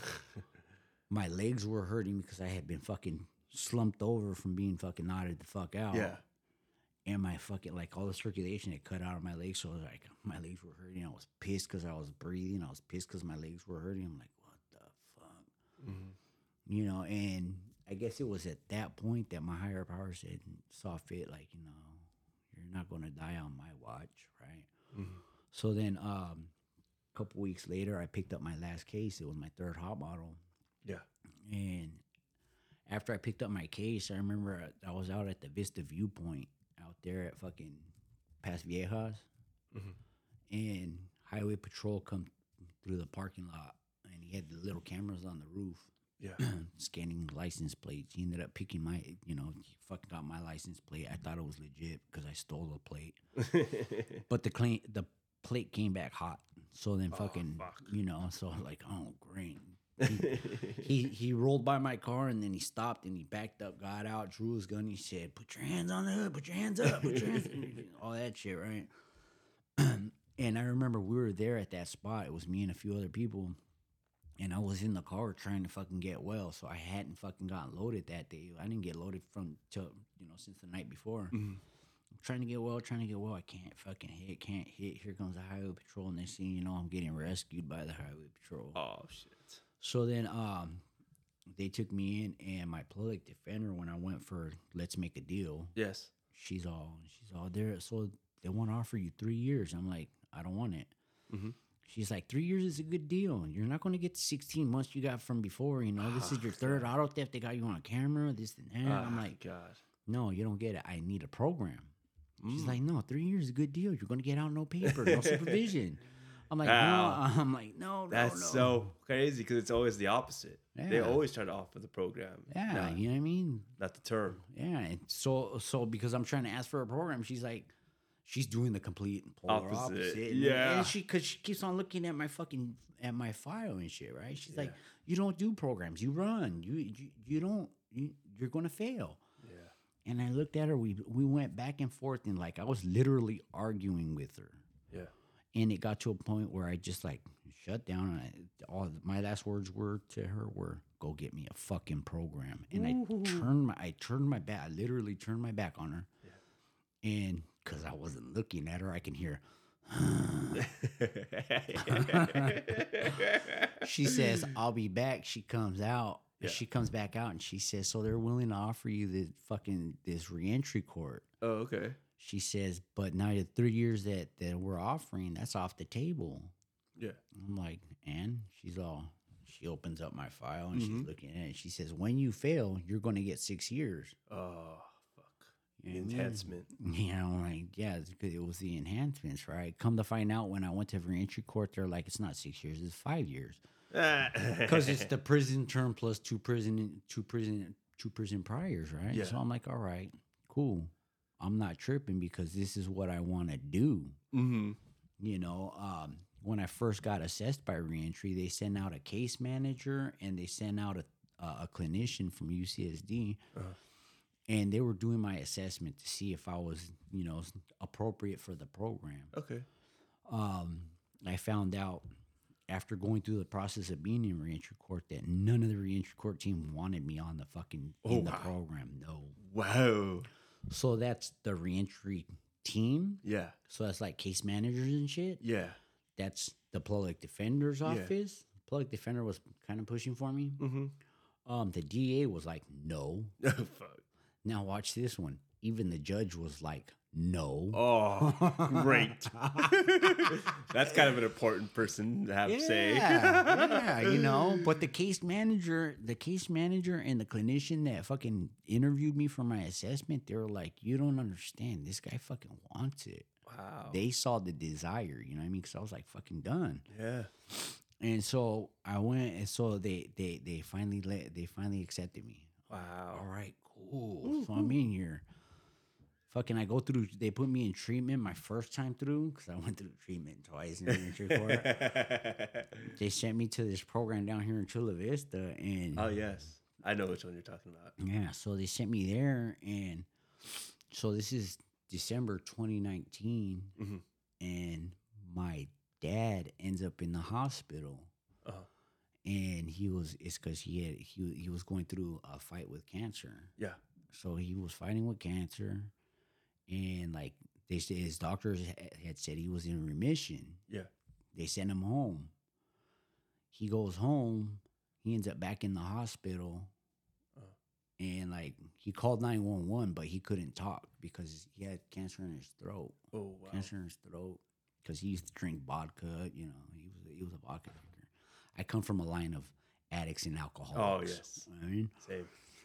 [SPEAKER 4] My legs were hurting because I had been fucking slumped over from being fucking knotted the fuck out.
[SPEAKER 1] Yeah.
[SPEAKER 4] And my fucking, like, all the circulation had cut out of my legs. So, I was like, my legs were hurting. I was pissed because I was breathing. I was pissed because my legs were hurting. I'm like, what the fuck?
[SPEAKER 1] Mhm.
[SPEAKER 4] You know, and I guess it was at that point that my higher power said, saw fit, like, you know, you're not going to die on my watch, right?
[SPEAKER 1] Mhm.
[SPEAKER 4] So then um, a couple weeks later, I picked up my last case. It was my third hot bottle.
[SPEAKER 1] Yeah.
[SPEAKER 4] And after I picked up my case, I remember I was out at the Vista Viewpoint out there at fucking Pas Viejas.
[SPEAKER 1] Mhm.
[SPEAKER 4] And Highway Patrol come through the parking lot, and he had the little cameras on the roof
[SPEAKER 1] Yeah.
[SPEAKER 4] scanning license plates. He ended up picking my, you know, he fucking got my license plate. I thought it was legit because I stole the plate. But the clean, the plate came back hot. So then fucking,
[SPEAKER 1] fuck.
[SPEAKER 4] you know, so I'm like, oh, great. He, he he rolled by my car and then he stopped and he backed up, got out, drew his gun. He said, "Put your hands on the hood. Put your hands up. Put your hands." All that shit, right? And I remember we were there at that spot. It was me and a few other people, and I was in the car trying to fucking get well. So I hadn't fucking gotten loaded that day. I didn't get loaded from till you know since the night before.
[SPEAKER 1] Mhm.
[SPEAKER 4] I'm trying to get well, trying to get well. I can't fucking hit, can't hit. Here comes the highway patrol, and they see, you know, I'm getting rescued by the highway patrol.
[SPEAKER 1] Oh, shit.
[SPEAKER 4] So then um, they took me in, and my public defender, when I went for let's make a deal,
[SPEAKER 1] Yes.
[SPEAKER 4] she's all she's all there. So they want to offer you three years. I'm like, I don't want it.
[SPEAKER 1] Mhm.
[SPEAKER 4] She's like, three years is a good deal. You're not going to get the sixteen months you got from before. You know, this is your third auto theft. They got you on camera, this and that. I'm
[SPEAKER 1] Ah,
[SPEAKER 4] like,
[SPEAKER 1] God.
[SPEAKER 4] no, you don't get it. I need a program. She's
[SPEAKER 1] Mm.
[SPEAKER 4] like, no, three years is a good deal. You're going to get out no paper, no supervision. I'm like,
[SPEAKER 1] Wow.
[SPEAKER 4] no. I'm like, no, no,
[SPEAKER 1] That's
[SPEAKER 4] no.
[SPEAKER 1] so crazy because it's always the opposite. They
[SPEAKER 4] Yeah.
[SPEAKER 1] always try to offer the program,
[SPEAKER 4] Yeah,
[SPEAKER 1] not,
[SPEAKER 4] you know what I mean?
[SPEAKER 1] not the term.
[SPEAKER 4] Yeah, and so so because I'm trying to ask for a program, she's like, she's doing the complete and polar
[SPEAKER 1] Opposite,
[SPEAKER 4] opposite. And-
[SPEAKER 1] yeah.
[SPEAKER 4] and she because she keeps on looking at my fucking at my file and shit, right? She's like,
[SPEAKER 1] Yeah.
[SPEAKER 4] you don't do programs, you run, you you, you don't, you, you're gonna fail.
[SPEAKER 1] Yeah.
[SPEAKER 4] And I looked at her. We we went back and forth, and like I was literally arguing with her.
[SPEAKER 1] Yeah.
[SPEAKER 4] And it got to a point where I just like shut down. And I, all my last words were to her were, "Go get me a fucking program." And I turned my I turned my back. I literally turned my back on her. Yeah. And because I wasn't looking at her, I can hear. She says, "I'll be back." She comes out.
[SPEAKER 1] Yeah.
[SPEAKER 4] She comes back out, and she says, "So they're willing to offer you the fucking this reentry court."
[SPEAKER 1] Oh, okay.
[SPEAKER 4] She says, "But now the three years that, that we're offering, that's off the table."
[SPEAKER 1] Yeah.
[SPEAKER 4] I'm like, and she's all, she opens up my file and
[SPEAKER 1] Mhm.
[SPEAKER 4] she's looking at it. She says, when you fail, you're going to get six years.
[SPEAKER 1] Oh, fuck.
[SPEAKER 4] You
[SPEAKER 1] The
[SPEAKER 4] know what I mean?
[SPEAKER 1] enhancement.
[SPEAKER 4] You know, I'm like, yeah, it's because it was the enhancements, right? Come to find out, when I went to reentry court, they're like, it's not six years, it's five years. Because it's the prison term plus two prison, two prison, two prison priors, right?
[SPEAKER 1] Yeah.
[SPEAKER 4] So I'm like, all right, cool. I'm not tripping because this is what I want to do.
[SPEAKER 1] Mm-hmm.
[SPEAKER 4] You know, um, when I first got assessed by reentry, they sent out a case manager and they sent out a, uh, a clinician from U C S D.
[SPEAKER 1] Uh-huh.
[SPEAKER 4] and they were doing my assessment to see if I was, you know, appropriate for the program.
[SPEAKER 1] Okay.
[SPEAKER 4] Um, I found out after going through the process of being in reentry court that none of the reentry court team wanted me on the fucking
[SPEAKER 1] Oh,
[SPEAKER 4] in the
[SPEAKER 1] wow.
[SPEAKER 4] program. No.
[SPEAKER 1] Wow.
[SPEAKER 4] So that's the reentry team.
[SPEAKER 1] Yeah.
[SPEAKER 4] So that's like case managers and shit.
[SPEAKER 1] Yeah.
[SPEAKER 4] That's the public defender's
[SPEAKER 1] Yeah.
[SPEAKER 4] office. Public defender was kind of pushing for me.
[SPEAKER 1] Mm-hmm.
[SPEAKER 4] Um, the D A was like, no.
[SPEAKER 1] Fuck.
[SPEAKER 4] Now watch this one. Even the judge was like, no.
[SPEAKER 1] Oh, great. That's kind of an important person to have
[SPEAKER 4] yeah,
[SPEAKER 1] say.
[SPEAKER 4] yeah, you know. But the case manager, the case manager and the clinician that fucking interviewed me for my assessment, they were like, you don't understand. This guy fucking wants it.
[SPEAKER 1] Wow.
[SPEAKER 4] They saw the desire, you know what I mean? Because I was like fucking done.
[SPEAKER 1] Yeah.
[SPEAKER 4] And so I went, and so they they they finally let they finally accepted me.
[SPEAKER 1] Wow.
[SPEAKER 4] All right, cool. So I'm in here. Fucking, I go through. They put me in treatment my first time through because I went through treatment twice in reentry court. They sent me to this program down here in Chula Vista, and
[SPEAKER 1] Oh yes, I know which one you're talking about.
[SPEAKER 4] yeah, so they sent me there, and so this is December twenty nineteen,
[SPEAKER 1] Mhm.
[SPEAKER 4] and my dad ends up in the hospital.
[SPEAKER 1] Uh-huh.
[SPEAKER 4] And he was, it's because he had, he, he was going through a fight with cancer.
[SPEAKER 1] Yeah.
[SPEAKER 4] So he was fighting with cancer. And like they said, his doctors ha- had said he was in remission.
[SPEAKER 1] Yeah.
[SPEAKER 4] They sent him home. He goes home. He ends up back in the hospital.
[SPEAKER 1] Uh.
[SPEAKER 4] And like he called nine one one, but he couldn't talk because he had cancer in his throat.
[SPEAKER 1] Oh wow.
[SPEAKER 4] Cancer in his throat. Because he used to drink vodka. You know, he was, he was a vodka drinker. I come from a line of addicts and alcoholics.
[SPEAKER 1] Oh, yes.
[SPEAKER 4] I mean,
[SPEAKER 1] Same.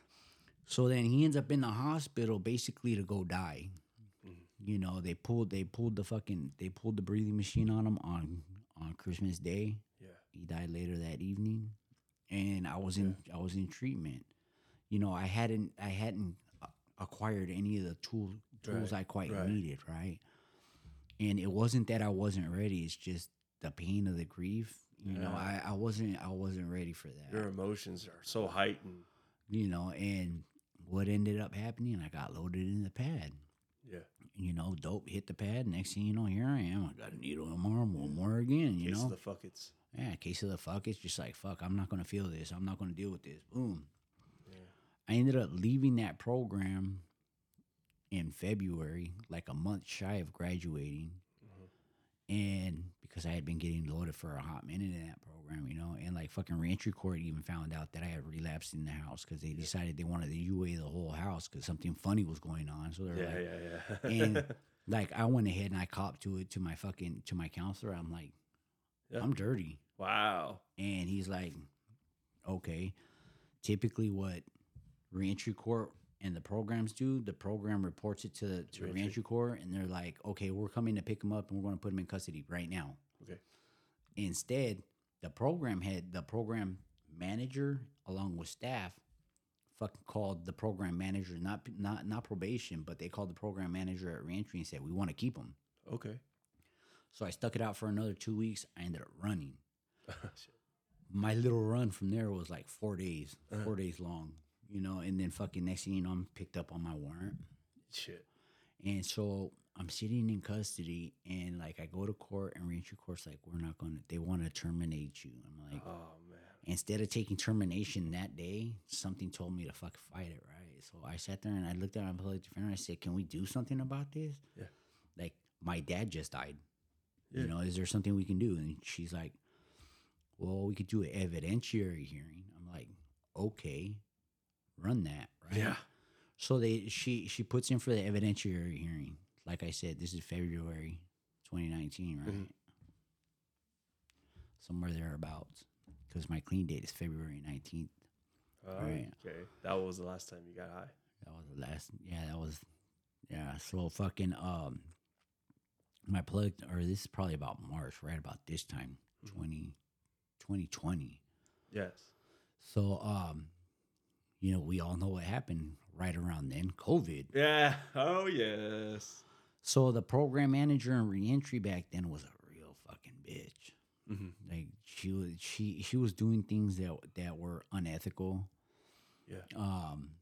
[SPEAKER 4] so then he ends up in the hospital basically to go die.
[SPEAKER 1] Mm-hmm.
[SPEAKER 4] You know, they pulled they pulled the fucking they pulled the breathing machine on him on on Christmas Day.
[SPEAKER 1] Yeah.
[SPEAKER 4] He died later that evening, and I was in I was in treatment. You know, I hadn't I hadn't acquired any of the tool, tools
[SPEAKER 1] Right,
[SPEAKER 4] I quite
[SPEAKER 1] right.
[SPEAKER 4] needed, right? And it wasn't that I wasn't ready; it's just the pain of the grief. You know,
[SPEAKER 1] Yeah.
[SPEAKER 4] I, I wasn't I wasn't ready for that.
[SPEAKER 1] Your emotions are so heightened.
[SPEAKER 4] You know, and what ended up happening, I got loaded in the pad.
[SPEAKER 1] Yeah.
[SPEAKER 4] You know, dope hit the pad. Next thing you know, here I am. I got a needle in my arm, one more again. You
[SPEAKER 1] Case
[SPEAKER 4] know,
[SPEAKER 1] of the fuck it's.
[SPEAKER 4] yeah, case of the fuck. It's just like fuck. I'm not gonna feel this. I'm not gonna deal with this. Boom.
[SPEAKER 1] Yeah.
[SPEAKER 4] I ended up leaving that program in February, like a month shy of graduating,
[SPEAKER 1] Mm-hmm.
[SPEAKER 4] and because I had been getting loaded for a hot minute in that program, you know, and like fucking reentry court even found out that I had relapsed in the house because they decided they wanted to U A the whole house because something funny was going on. So they're
[SPEAKER 1] Yeah,
[SPEAKER 4] like,
[SPEAKER 1] yeah, yeah.
[SPEAKER 4] and like I went ahead and I copped to it to my fucking to my counselor. I'm like,
[SPEAKER 1] Yeah.
[SPEAKER 4] I'm dirty,
[SPEAKER 1] Wow.
[SPEAKER 4] and he's like, okay. Typically, what reentry court and the programs do, the program reports it to the to
[SPEAKER 1] Reentry.
[SPEAKER 4] reentry court, and they're like, okay, we're coming to pick him up and we're going to put him in custody right now.
[SPEAKER 1] Okay.
[SPEAKER 4] Instead, the program head, the program manager, along with staff, fucking called the program manager, not not not probation, but they called the program manager at reentry and said, we want to keep him.
[SPEAKER 1] Okay.
[SPEAKER 4] So I stuck it out for another two weeks. I ended up running.
[SPEAKER 1] Shit.
[SPEAKER 4] My little run from there was like four days,
[SPEAKER 1] Uh-huh.
[SPEAKER 4] four days long, you know, and then fucking next thing you know, I'm picked up on my warrant.
[SPEAKER 1] Shit.
[SPEAKER 4] And so I'm sitting in custody, and like I go to court, and reentry court's like, we're not going to, they want to terminate you. I'm like,
[SPEAKER 1] Oh man.
[SPEAKER 4] instead of taking termination that day, something told me to fuck fight it, right? So I sat there and I looked at my public defender and I said, can we do something about this?
[SPEAKER 1] Yeah.
[SPEAKER 4] Like, my dad just died.
[SPEAKER 1] Yeah.
[SPEAKER 4] You know, is there something we can do? And she's like, well, we could do an evidentiary hearing. I'm like, okay, run that, right?
[SPEAKER 1] Yeah.
[SPEAKER 4] So they she she puts in for the evidentiary hearing. Like I said, this is February twenty nineteen, right?
[SPEAKER 1] Mhm.
[SPEAKER 4] Somewhere thereabouts. Because my clean date is February nineteenth.
[SPEAKER 1] Oh,
[SPEAKER 4] Right.
[SPEAKER 1] Okay. That was the last time you got high.
[SPEAKER 4] That was the last. Yeah, that was. Yeah. So fucking um, my plug, or this is probably about March, right about this time,
[SPEAKER 1] Mhm.
[SPEAKER 4] twenty, twenty twenty.
[SPEAKER 1] Yes.
[SPEAKER 4] So um, you know, we all know what happened right around then, COVID.
[SPEAKER 1] Yeah. Oh yes.
[SPEAKER 4] So the program manager in reentry back then was a real fucking bitch.
[SPEAKER 1] Mm-hmm.
[SPEAKER 4] Like she was, she she was doing things that that were unethical.
[SPEAKER 1] Yeah.
[SPEAKER 4] Um,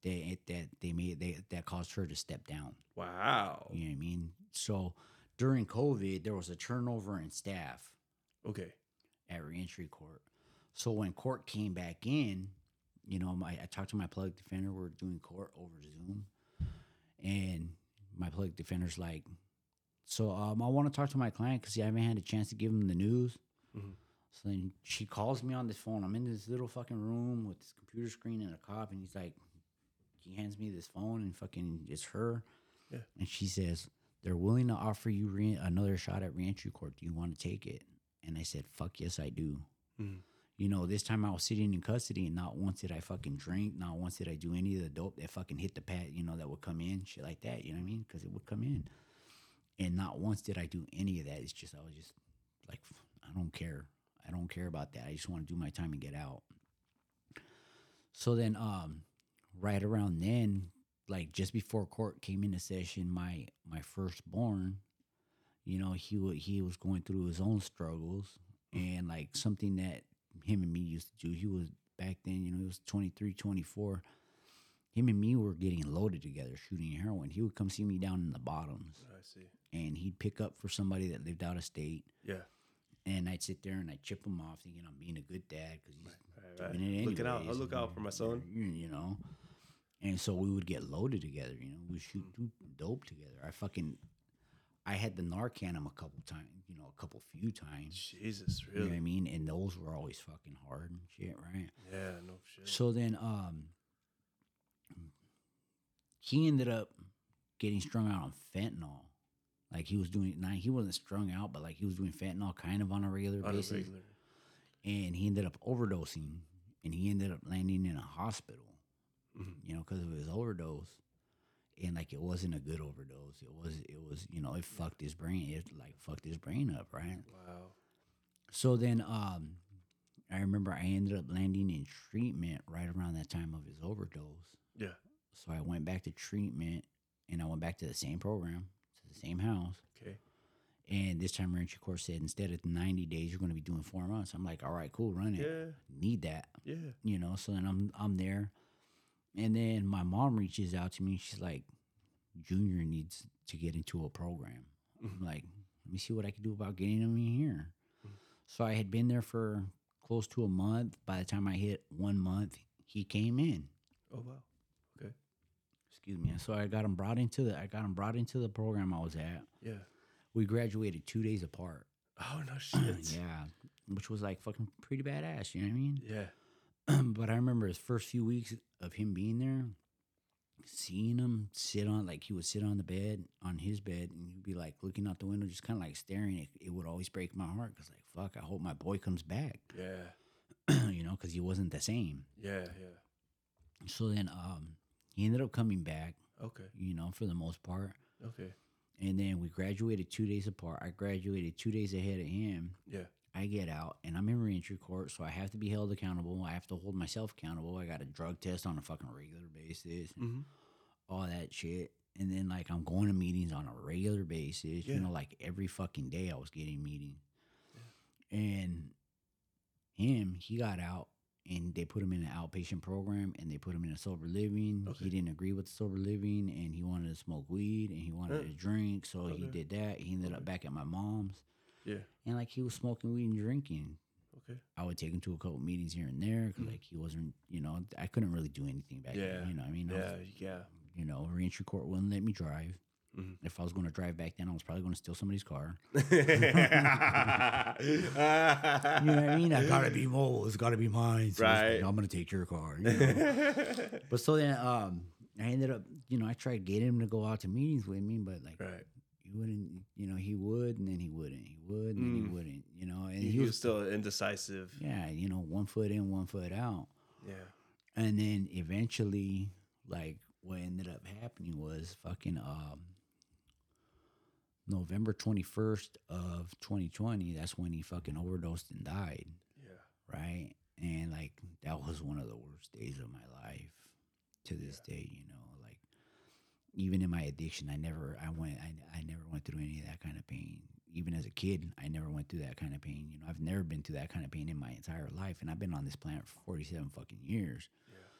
[SPEAKER 4] that that they made they, that caused her to step down.
[SPEAKER 1] Wow.
[SPEAKER 4] You know what I mean? So during COVID, there was a turnover in staff
[SPEAKER 1] Okay.
[SPEAKER 4] at reentry court. So when court came back in, you know, my I talked to my public defender. We're doing court over Zoom, and my public defender's like, "So um, I want to talk to my client because I haven't had a chance to give him the news."
[SPEAKER 1] Mm-hmm.
[SPEAKER 4] So then she calls me on this phone. I'm in this little fucking room with this computer screen and a cop, and he's like, he hands me this phone, and fucking it's her,
[SPEAKER 1] yeah.
[SPEAKER 4] And she says, "They're willing to offer you re- another shot at reentry court. Do you want to take it?" And I said, "Fuck yes, I do."
[SPEAKER 1] Mm-hmm.
[SPEAKER 4] You know, this time I was sitting in custody, and not once did I fucking drink, not once did I do any of the dope that fucking hit the pad, you know, that would come in, shit like that, you know what I mean? Because it would come in. And not once did I do any of that. It's just, I was just like, I don't care. I don't care about that. I just want to do my time and get out. So then, um, right around then, like just before court came into session, my my firstborn, you know, he w- he was going through his own struggles, and like something that him and me used to do. He was back then, you know, he was twenty-three, twenty-four. Him and me were getting loaded together, shooting heroin. He would come see me down in the bottoms.
[SPEAKER 1] I see.
[SPEAKER 4] And he'd pick up for somebody that lived out of state.
[SPEAKER 1] Yeah.
[SPEAKER 4] And I'd sit there and I'd chip him off, thinking I'm being a good dad because he's
[SPEAKER 1] Right, right.
[SPEAKER 4] doing it
[SPEAKER 1] Looking out.
[SPEAKER 4] anyways,
[SPEAKER 1] I'll look
[SPEAKER 4] and,
[SPEAKER 1] out for my son.
[SPEAKER 4] You, you know. And so we would get loaded together, you know. We'd shoot
[SPEAKER 1] Mm.
[SPEAKER 4] dope together. I fucking, I had the Narcan him a couple times, you know, a couple few times.
[SPEAKER 1] Jesus,
[SPEAKER 4] You know
[SPEAKER 1] really?
[SPEAKER 4] what I mean? And those were always fucking hard and shit, right?
[SPEAKER 1] Yeah, no shit.
[SPEAKER 4] So then um he ended up getting strung out on fentanyl. Like he was doing, nah, he wasn't strung out, but like he was doing fentanyl kind of on a regular
[SPEAKER 1] On a
[SPEAKER 4] basis.
[SPEAKER 1] regular.
[SPEAKER 4] And he ended up overdosing, and he ended up landing in a hospital,
[SPEAKER 1] Mhm.
[SPEAKER 4] you know, because of his overdose. And like it wasn't a good overdose. It was, it was, you know, it fucked his brain. It like fucked his brain up, right?
[SPEAKER 1] Wow.
[SPEAKER 4] So then, um, I remember I ended up landing in treatment right around that time of his overdose.
[SPEAKER 1] Yeah.
[SPEAKER 4] So I went back to treatment, and I went back to the same program, to the same house.
[SPEAKER 1] Okay.
[SPEAKER 4] And this time, Rancher Court said, instead of ninety days, you're going to be doing four months. I'm like, all right, cool, run it.
[SPEAKER 1] Yeah.
[SPEAKER 4] Need that,
[SPEAKER 1] Yeah.
[SPEAKER 4] you know. So then I'm I'm there, and then my mom reaches out to me. She's like, Junior needs to get into a program.
[SPEAKER 1] Mhm.
[SPEAKER 4] I'm like, let me see what I can do about getting him in here.
[SPEAKER 1] Mhm.
[SPEAKER 4] So I had been there for close to a month. By the time I hit one month, he came in.
[SPEAKER 1] Oh wow. Okay.
[SPEAKER 4] Excuse me. So I got him brought into the I got him brought into the program I was at.
[SPEAKER 1] Yeah.
[SPEAKER 4] We graduated two days apart.
[SPEAKER 1] Oh no shit.
[SPEAKER 4] Yeah, which was like fucking pretty badass. You know what I mean?
[SPEAKER 1] Yeah.
[SPEAKER 4] But I remember his first few weeks of him being there, seeing him sit on, like he would sit on the bed, on his bed, and he'd be like looking out the window, just kind of like staring. It, it would always break my heart because, like, fuck, I hope my boy comes back,
[SPEAKER 1] Yeah.
[SPEAKER 4] you know, because he wasn't the same.
[SPEAKER 1] Yeah. Yeah.
[SPEAKER 4] So then um, he ended up coming back,
[SPEAKER 1] Okay.
[SPEAKER 4] you know, for the most part.
[SPEAKER 1] Okay.
[SPEAKER 4] And then we graduated two days apart. I graduated two days ahead of him.
[SPEAKER 1] Yeah.
[SPEAKER 4] I get out, and I'm in reentry court, so I have to be held accountable. I have to hold myself accountable. I got a drug test on a fucking regular basis,
[SPEAKER 1] Mm-hmm.
[SPEAKER 4] all that shit. And then, like, I'm going to meetings on a regular basis.
[SPEAKER 1] Yeah.
[SPEAKER 4] You know, like, every fucking day I was getting meetings. Yeah. And him, he got out, and they put him in an outpatient program, and they put him in a sober living.
[SPEAKER 1] Okay.
[SPEAKER 4] He didn't agree with the sober living, and he wanted to smoke weed, and he wanted
[SPEAKER 1] Huh.
[SPEAKER 4] to drink, so he
[SPEAKER 1] Okay.
[SPEAKER 4] did that. He ended
[SPEAKER 1] Okay.
[SPEAKER 4] up back at my mom's.
[SPEAKER 1] Yeah.
[SPEAKER 4] And like he was smoking weed and drinking.
[SPEAKER 1] Okay.
[SPEAKER 4] I would take him to a couple meetings here and there because like he wasn't, you know, I couldn't really do anything back
[SPEAKER 1] Yeah.
[SPEAKER 4] then. You know, what I mean, I
[SPEAKER 1] Yeah.
[SPEAKER 4] was,
[SPEAKER 1] Yeah.
[SPEAKER 4] you know, reentry court wouldn't let me drive.
[SPEAKER 1] Mhm.
[SPEAKER 4] If I was going to drive back then, I was probably going to steal somebody's car.
[SPEAKER 1] you
[SPEAKER 4] You know what I mean? I gotta be mobile. It's gotta be mine. So it's like,
[SPEAKER 1] Right.
[SPEAKER 4] I'm gonna take your car. You know? But so then, um, I ended up, you know, I tried getting him to go out to meetings with me, but like
[SPEAKER 1] Right.
[SPEAKER 4] he wouldn't. You know, he would, and then he wouldn't. He would, and then he
[SPEAKER 1] Mm.
[SPEAKER 4] wouldn't. You know, and
[SPEAKER 1] He,
[SPEAKER 4] he
[SPEAKER 1] was
[SPEAKER 4] was
[SPEAKER 1] still indecisive.
[SPEAKER 4] yeah, you know, one foot in, one foot out.
[SPEAKER 1] Yeah.
[SPEAKER 4] And then eventually, like, what ended up happening was fucking um, November twenty-first of twenty twenty. That's when he fucking overdosed and died,
[SPEAKER 1] Yeah.
[SPEAKER 4] right? And, like, that was one of the worst days of my life to this day, you know? Like, even in my addiction, I never, I went, I, I never went through any of that kind of pain. Even as a kid, I never went through that kind of pain. You know, I've never been through that kind of pain in my entire life, and I've been on this planet for forty-seven fucking years.
[SPEAKER 1] Yeah.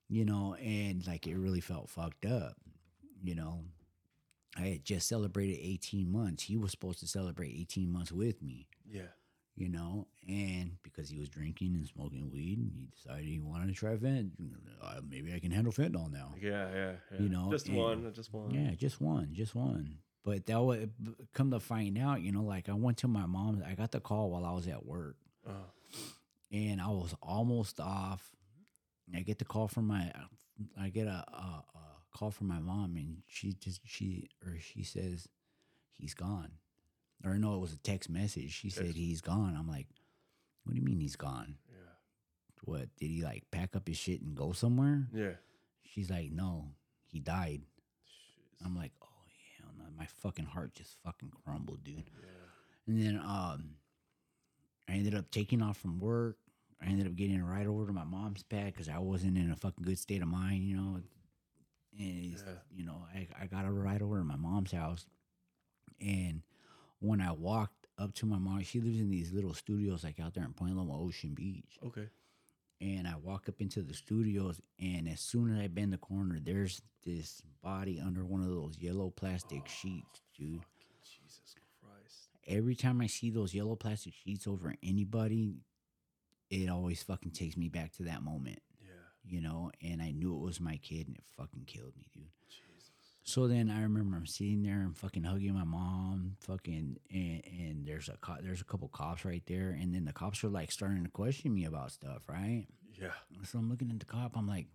[SPEAKER 4] you know, and like it really felt fucked up, you know. I had just celebrated eighteen months. He was supposed to celebrate eighteen months with me,
[SPEAKER 1] Yeah.
[SPEAKER 4] you know, and because he was drinking and smoking weed, he decided he wanted to try fent. Uh, maybe I can handle fentanyl now.
[SPEAKER 1] Yeah, yeah, yeah.
[SPEAKER 4] You know,
[SPEAKER 1] just
[SPEAKER 4] and-
[SPEAKER 1] one, just one.
[SPEAKER 4] Yeah, just one, just one. But that would come to find out, you know, like I went to my mom's. I got the call while I was at work,
[SPEAKER 1] Oh.
[SPEAKER 4] and I was almost off. I get the call from my, I get a, a, a call from my mom, and she just she or she says he's gone, or no, it was a text message. She said
[SPEAKER 1] Text.
[SPEAKER 4] he's gone. I'm like, what do you mean he's gone?
[SPEAKER 1] Yeah.
[SPEAKER 4] What, did he like pack up his shit and go somewhere?
[SPEAKER 1] Yeah.
[SPEAKER 4] She's like, no, he died. I'm like, oh hell no, my fucking heart just fucking crumbled, dude.
[SPEAKER 1] Yeah.
[SPEAKER 4] And then um, I ended up taking off from work. I ended up getting right over to my mom's pad because I wasn't in a fucking good state of mind, you know. And it's,
[SPEAKER 1] Yeah.
[SPEAKER 4] you know, I, I got right over to my mom's house, and when I walked up to my mom, she lives in these little studios like out there in Point Loma Ocean Beach.
[SPEAKER 1] Okay.
[SPEAKER 4] And I walk up into the studios, and as soon as I bend the corner, there's this body under one of those yellow plastic sheets, dude.
[SPEAKER 1] Jesus Christ.
[SPEAKER 4] Every time I see those yellow plastic sheets over anybody, it always fucking takes me back to that moment,
[SPEAKER 1] Yeah.
[SPEAKER 4] you know? And I knew it was my kid, and it fucking killed me, dude.
[SPEAKER 1] Jesus.
[SPEAKER 4] So then I remember I'm sitting there and fucking hugging my mom, fucking, and, and there's a co- there's a couple cops right there, and then the cops are like starting to question me about stuff, right?
[SPEAKER 1] Yeah.
[SPEAKER 4] So I'm looking at the cop. I'm like,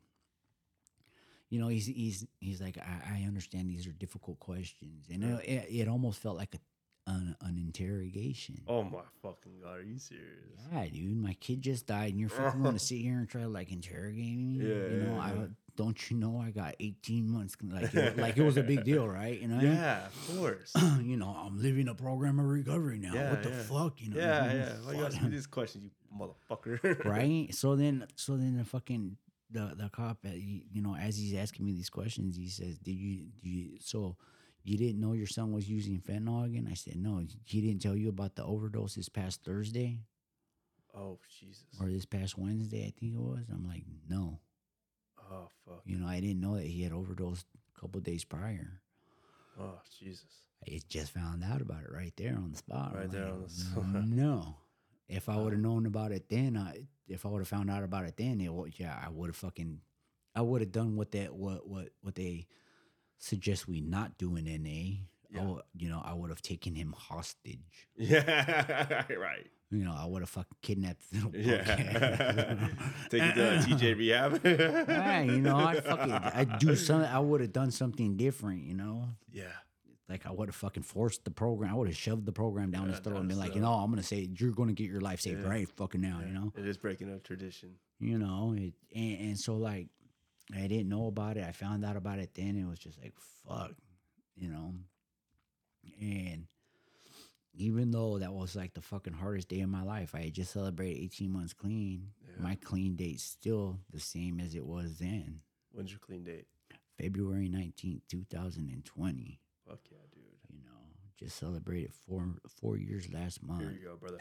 [SPEAKER 4] you know, he's he's he's like, I, I understand these are difficult questions, and it, it, it almost felt like a an, an interrogation.
[SPEAKER 1] Oh my fucking God. Are you serious?
[SPEAKER 4] Yeah, dude, my kid just died, and you're fucking going to sit here and try to like interrogate me.
[SPEAKER 1] Yeah,
[SPEAKER 4] you know,
[SPEAKER 1] yeah,
[SPEAKER 4] I
[SPEAKER 1] yeah.
[SPEAKER 4] don't you know I got eighteen months, like it, like it was a big deal, right? You know,
[SPEAKER 1] Yeah, of course.
[SPEAKER 4] you know, I'm living a program of recovery now.
[SPEAKER 1] Yeah,
[SPEAKER 4] what the
[SPEAKER 1] yeah.
[SPEAKER 4] fuck, you know?
[SPEAKER 1] Yeah, yeah. Why you
[SPEAKER 4] Fuck.
[SPEAKER 1] ask me these questions, you motherfucker?
[SPEAKER 4] Right? So then, so then the fucking the the cop, uh, he, you know, as he's asking me these questions, he says, "Did you, do you so you didn't know your son was using fentanyl again?" I said, "No, he didn't tell you about the overdose this past Thursday
[SPEAKER 1] Oh, Jesus.
[SPEAKER 4] or this past Wednesday, I think it was." I'm like, "No,
[SPEAKER 1] Oh, fuck.
[SPEAKER 4] you know, I didn't know that he had overdosed a couple days prior.
[SPEAKER 1] Oh, Jesus.
[SPEAKER 4] I just found out about it right there on the spot. I'm
[SPEAKER 1] Right there
[SPEAKER 4] like,
[SPEAKER 1] on the spot.
[SPEAKER 4] No, if I would have known about it then, I if I would have found out about it then, it would, yeah, I would have fucking, I would have done what that what what what they suggest we not do in N A. I
[SPEAKER 1] Yeah.
[SPEAKER 4] would- you know, I would have taken him hostage.
[SPEAKER 1] Yeah, right.
[SPEAKER 4] You know, I would have fucking kidnapped the little
[SPEAKER 1] Yeah.
[SPEAKER 4] punk.
[SPEAKER 1] Take it to T J rehab.
[SPEAKER 4] Yeah, you know, I fucking, I do something. I would have done something different. You know,
[SPEAKER 1] Yeah.
[SPEAKER 4] like I would have fucking forced the program. I would have shoved the program down his
[SPEAKER 1] Yeah,
[SPEAKER 4] throat
[SPEAKER 1] down
[SPEAKER 4] and been
[SPEAKER 1] his
[SPEAKER 4] like, you know, I'm gonna say you're gonna get your life saved
[SPEAKER 1] Yeah.
[SPEAKER 4] right fucking now. You know,
[SPEAKER 1] It is breaking a tradition.
[SPEAKER 4] you know, it, and, and so like I didn't know about it. I found out about it then. It was just like fuck, you know, and even though that was like the fucking hardest day of my life, I had just celebrated eighteen months clean.
[SPEAKER 1] Yeah.
[SPEAKER 4] My clean date's still the same as it was then.
[SPEAKER 1] When's your clean date?
[SPEAKER 4] February nineteenth, two thousand twenty.
[SPEAKER 1] Fuck yeah, dude.
[SPEAKER 4] You know, just celebrated four four years last month.
[SPEAKER 1] Here you go, brother.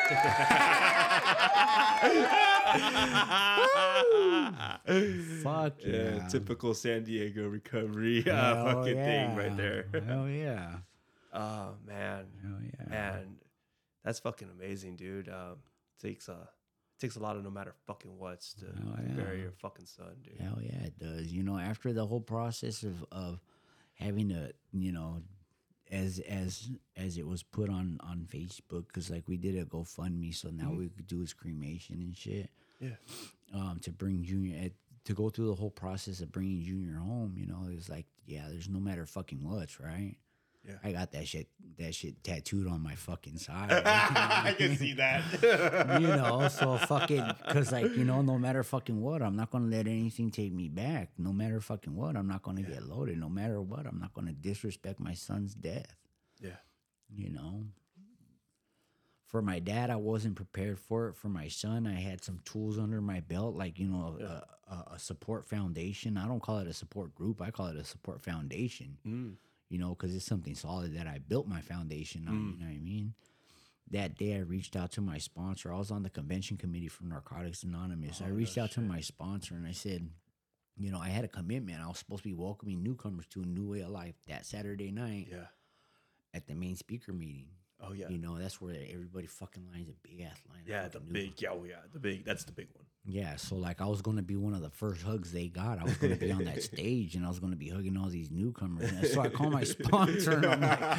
[SPEAKER 4] Fuck yeah.
[SPEAKER 1] Yeah, typical San Diego recovery uh,
[SPEAKER 4] Hell
[SPEAKER 1] fucking thing right
[SPEAKER 4] yeah.
[SPEAKER 1] there.
[SPEAKER 4] Hell yeah.
[SPEAKER 1] Oh man,
[SPEAKER 4] Hell yeah.
[SPEAKER 1] and that's fucking amazing, dude. Um, takes a takes a lot of no matter fucking what's to,
[SPEAKER 4] Oh,
[SPEAKER 1] to
[SPEAKER 4] yeah.
[SPEAKER 1] bury your fucking son, dude.
[SPEAKER 4] Hell yeah, it does. You know, after the whole process of, of having to, you know, as as as it was put on on Facebook, because like we did a GoFundMe, so now we could do his cremation and shit.
[SPEAKER 1] Yeah.
[SPEAKER 4] Um, to bring Junior eh, to go through the whole process of bringing Junior home, you know, it's like, yeah, there's no matter fucking what's, right?
[SPEAKER 1] Yeah.
[SPEAKER 4] I got that shit that shit tattooed on my fucking side.
[SPEAKER 1] I can see that.
[SPEAKER 4] You know, so fucking, because like, you know, no matter fucking what, I'm not going to let anything take me back. No matter fucking what, I'm not going to get loaded. No matter what, I'm not going to disrespect my son's death.
[SPEAKER 1] Yeah.
[SPEAKER 4] You know, for my dad, I wasn't prepared for it. For my son, I had some tools under my belt, like, you know,
[SPEAKER 1] Yeah.
[SPEAKER 4] a, a, a support foundation. I don't call it a support group. I call it a support foundation.
[SPEAKER 1] Mm.
[SPEAKER 4] You know, because it's something solid that I built my foundation on.
[SPEAKER 1] Mm.
[SPEAKER 4] You know what I mean? That day, I reached out to my sponsor. I was on the convention committee for Narcotics Anonymous.
[SPEAKER 1] Oh,
[SPEAKER 4] I reached
[SPEAKER 1] no
[SPEAKER 4] out to
[SPEAKER 1] shit.
[SPEAKER 4] my sponsor and I said, you know, I had a commitment. I was supposed to be welcoming newcomers to a new way of life that Saturday night
[SPEAKER 1] Yeah.
[SPEAKER 4] at the main speaker meeting.
[SPEAKER 1] Oh yeah.
[SPEAKER 4] You know, that's where everybody fucking lines a big ass line. of
[SPEAKER 1] Yeah, the
[SPEAKER 4] fucking
[SPEAKER 1] big. Yeah, oh yeah, the big. That's the big one.
[SPEAKER 4] Yeah, so like I was gonna be one of the first hugs they got. I was gonna be on that stage and I was gonna be hugging all these newcomers. And so I called my sponsor and I'm like,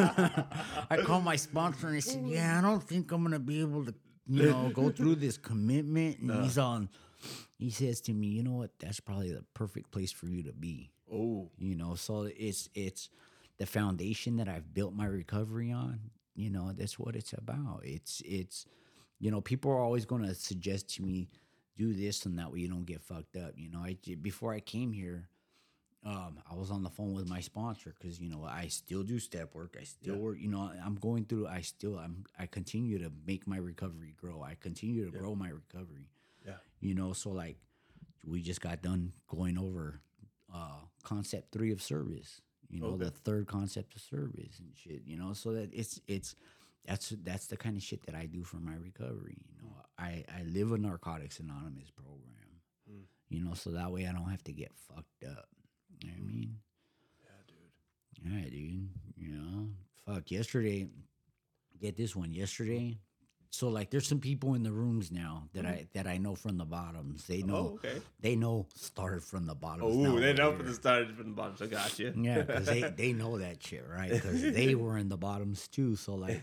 [SPEAKER 4] I called my sponsor and I said, "Yeah, I don't think I'm gonna be able to, you know, go through this commitment." And
[SPEAKER 1] Uh.
[SPEAKER 4] he's on. He says to me, "You know what? That's probably the perfect place for you to be."
[SPEAKER 1] Oh.
[SPEAKER 4] You know, so it's it's the foundation that I've built my recovery on. You know, that's what it's about. It's it's, you know, people are always going to suggest to me, do this and that way you don't get fucked up. You know, I before I came here, um, I was on the phone with my sponsor because you know I still do step work. I still
[SPEAKER 1] Yeah.
[SPEAKER 4] work. You know, I'm going through. I still I'm I continue to make my recovery grow. I continue to
[SPEAKER 1] Yeah.
[SPEAKER 4] grow my recovery.
[SPEAKER 1] Yeah.
[SPEAKER 4] You know, so like we just got done going over uh, concept three of service. You know,
[SPEAKER 1] Okay.
[SPEAKER 4] the third concept of service and shit. You know, so that it's it's that's that's the kind of shit that I do for my recovery. You know, I I live a Narcotics Anonymous program.
[SPEAKER 1] Mm.
[SPEAKER 4] You know, so that way I don't have to get fucked up. You know what I mean?
[SPEAKER 1] Yeah, dude.
[SPEAKER 4] Yeah, dude. You know, fuck. Yesterday, get this one. Yesterday, so like, there's some people in the rooms now that I that I know from the bottoms. They know.
[SPEAKER 1] Oh, okay.
[SPEAKER 4] They know started from the bottoms.
[SPEAKER 1] Oh,
[SPEAKER 4] now
[SPEAKER 1] they
[SPEAKER 4] we're
[SPEAKER 1] know
[SPEAKER 4] here.
[SPEAKER 1] from the start from the bottom. So got you.
[SPEAKER 4] Yeah, because they, they know that shit, right? Because they were in the bottoms too. So like,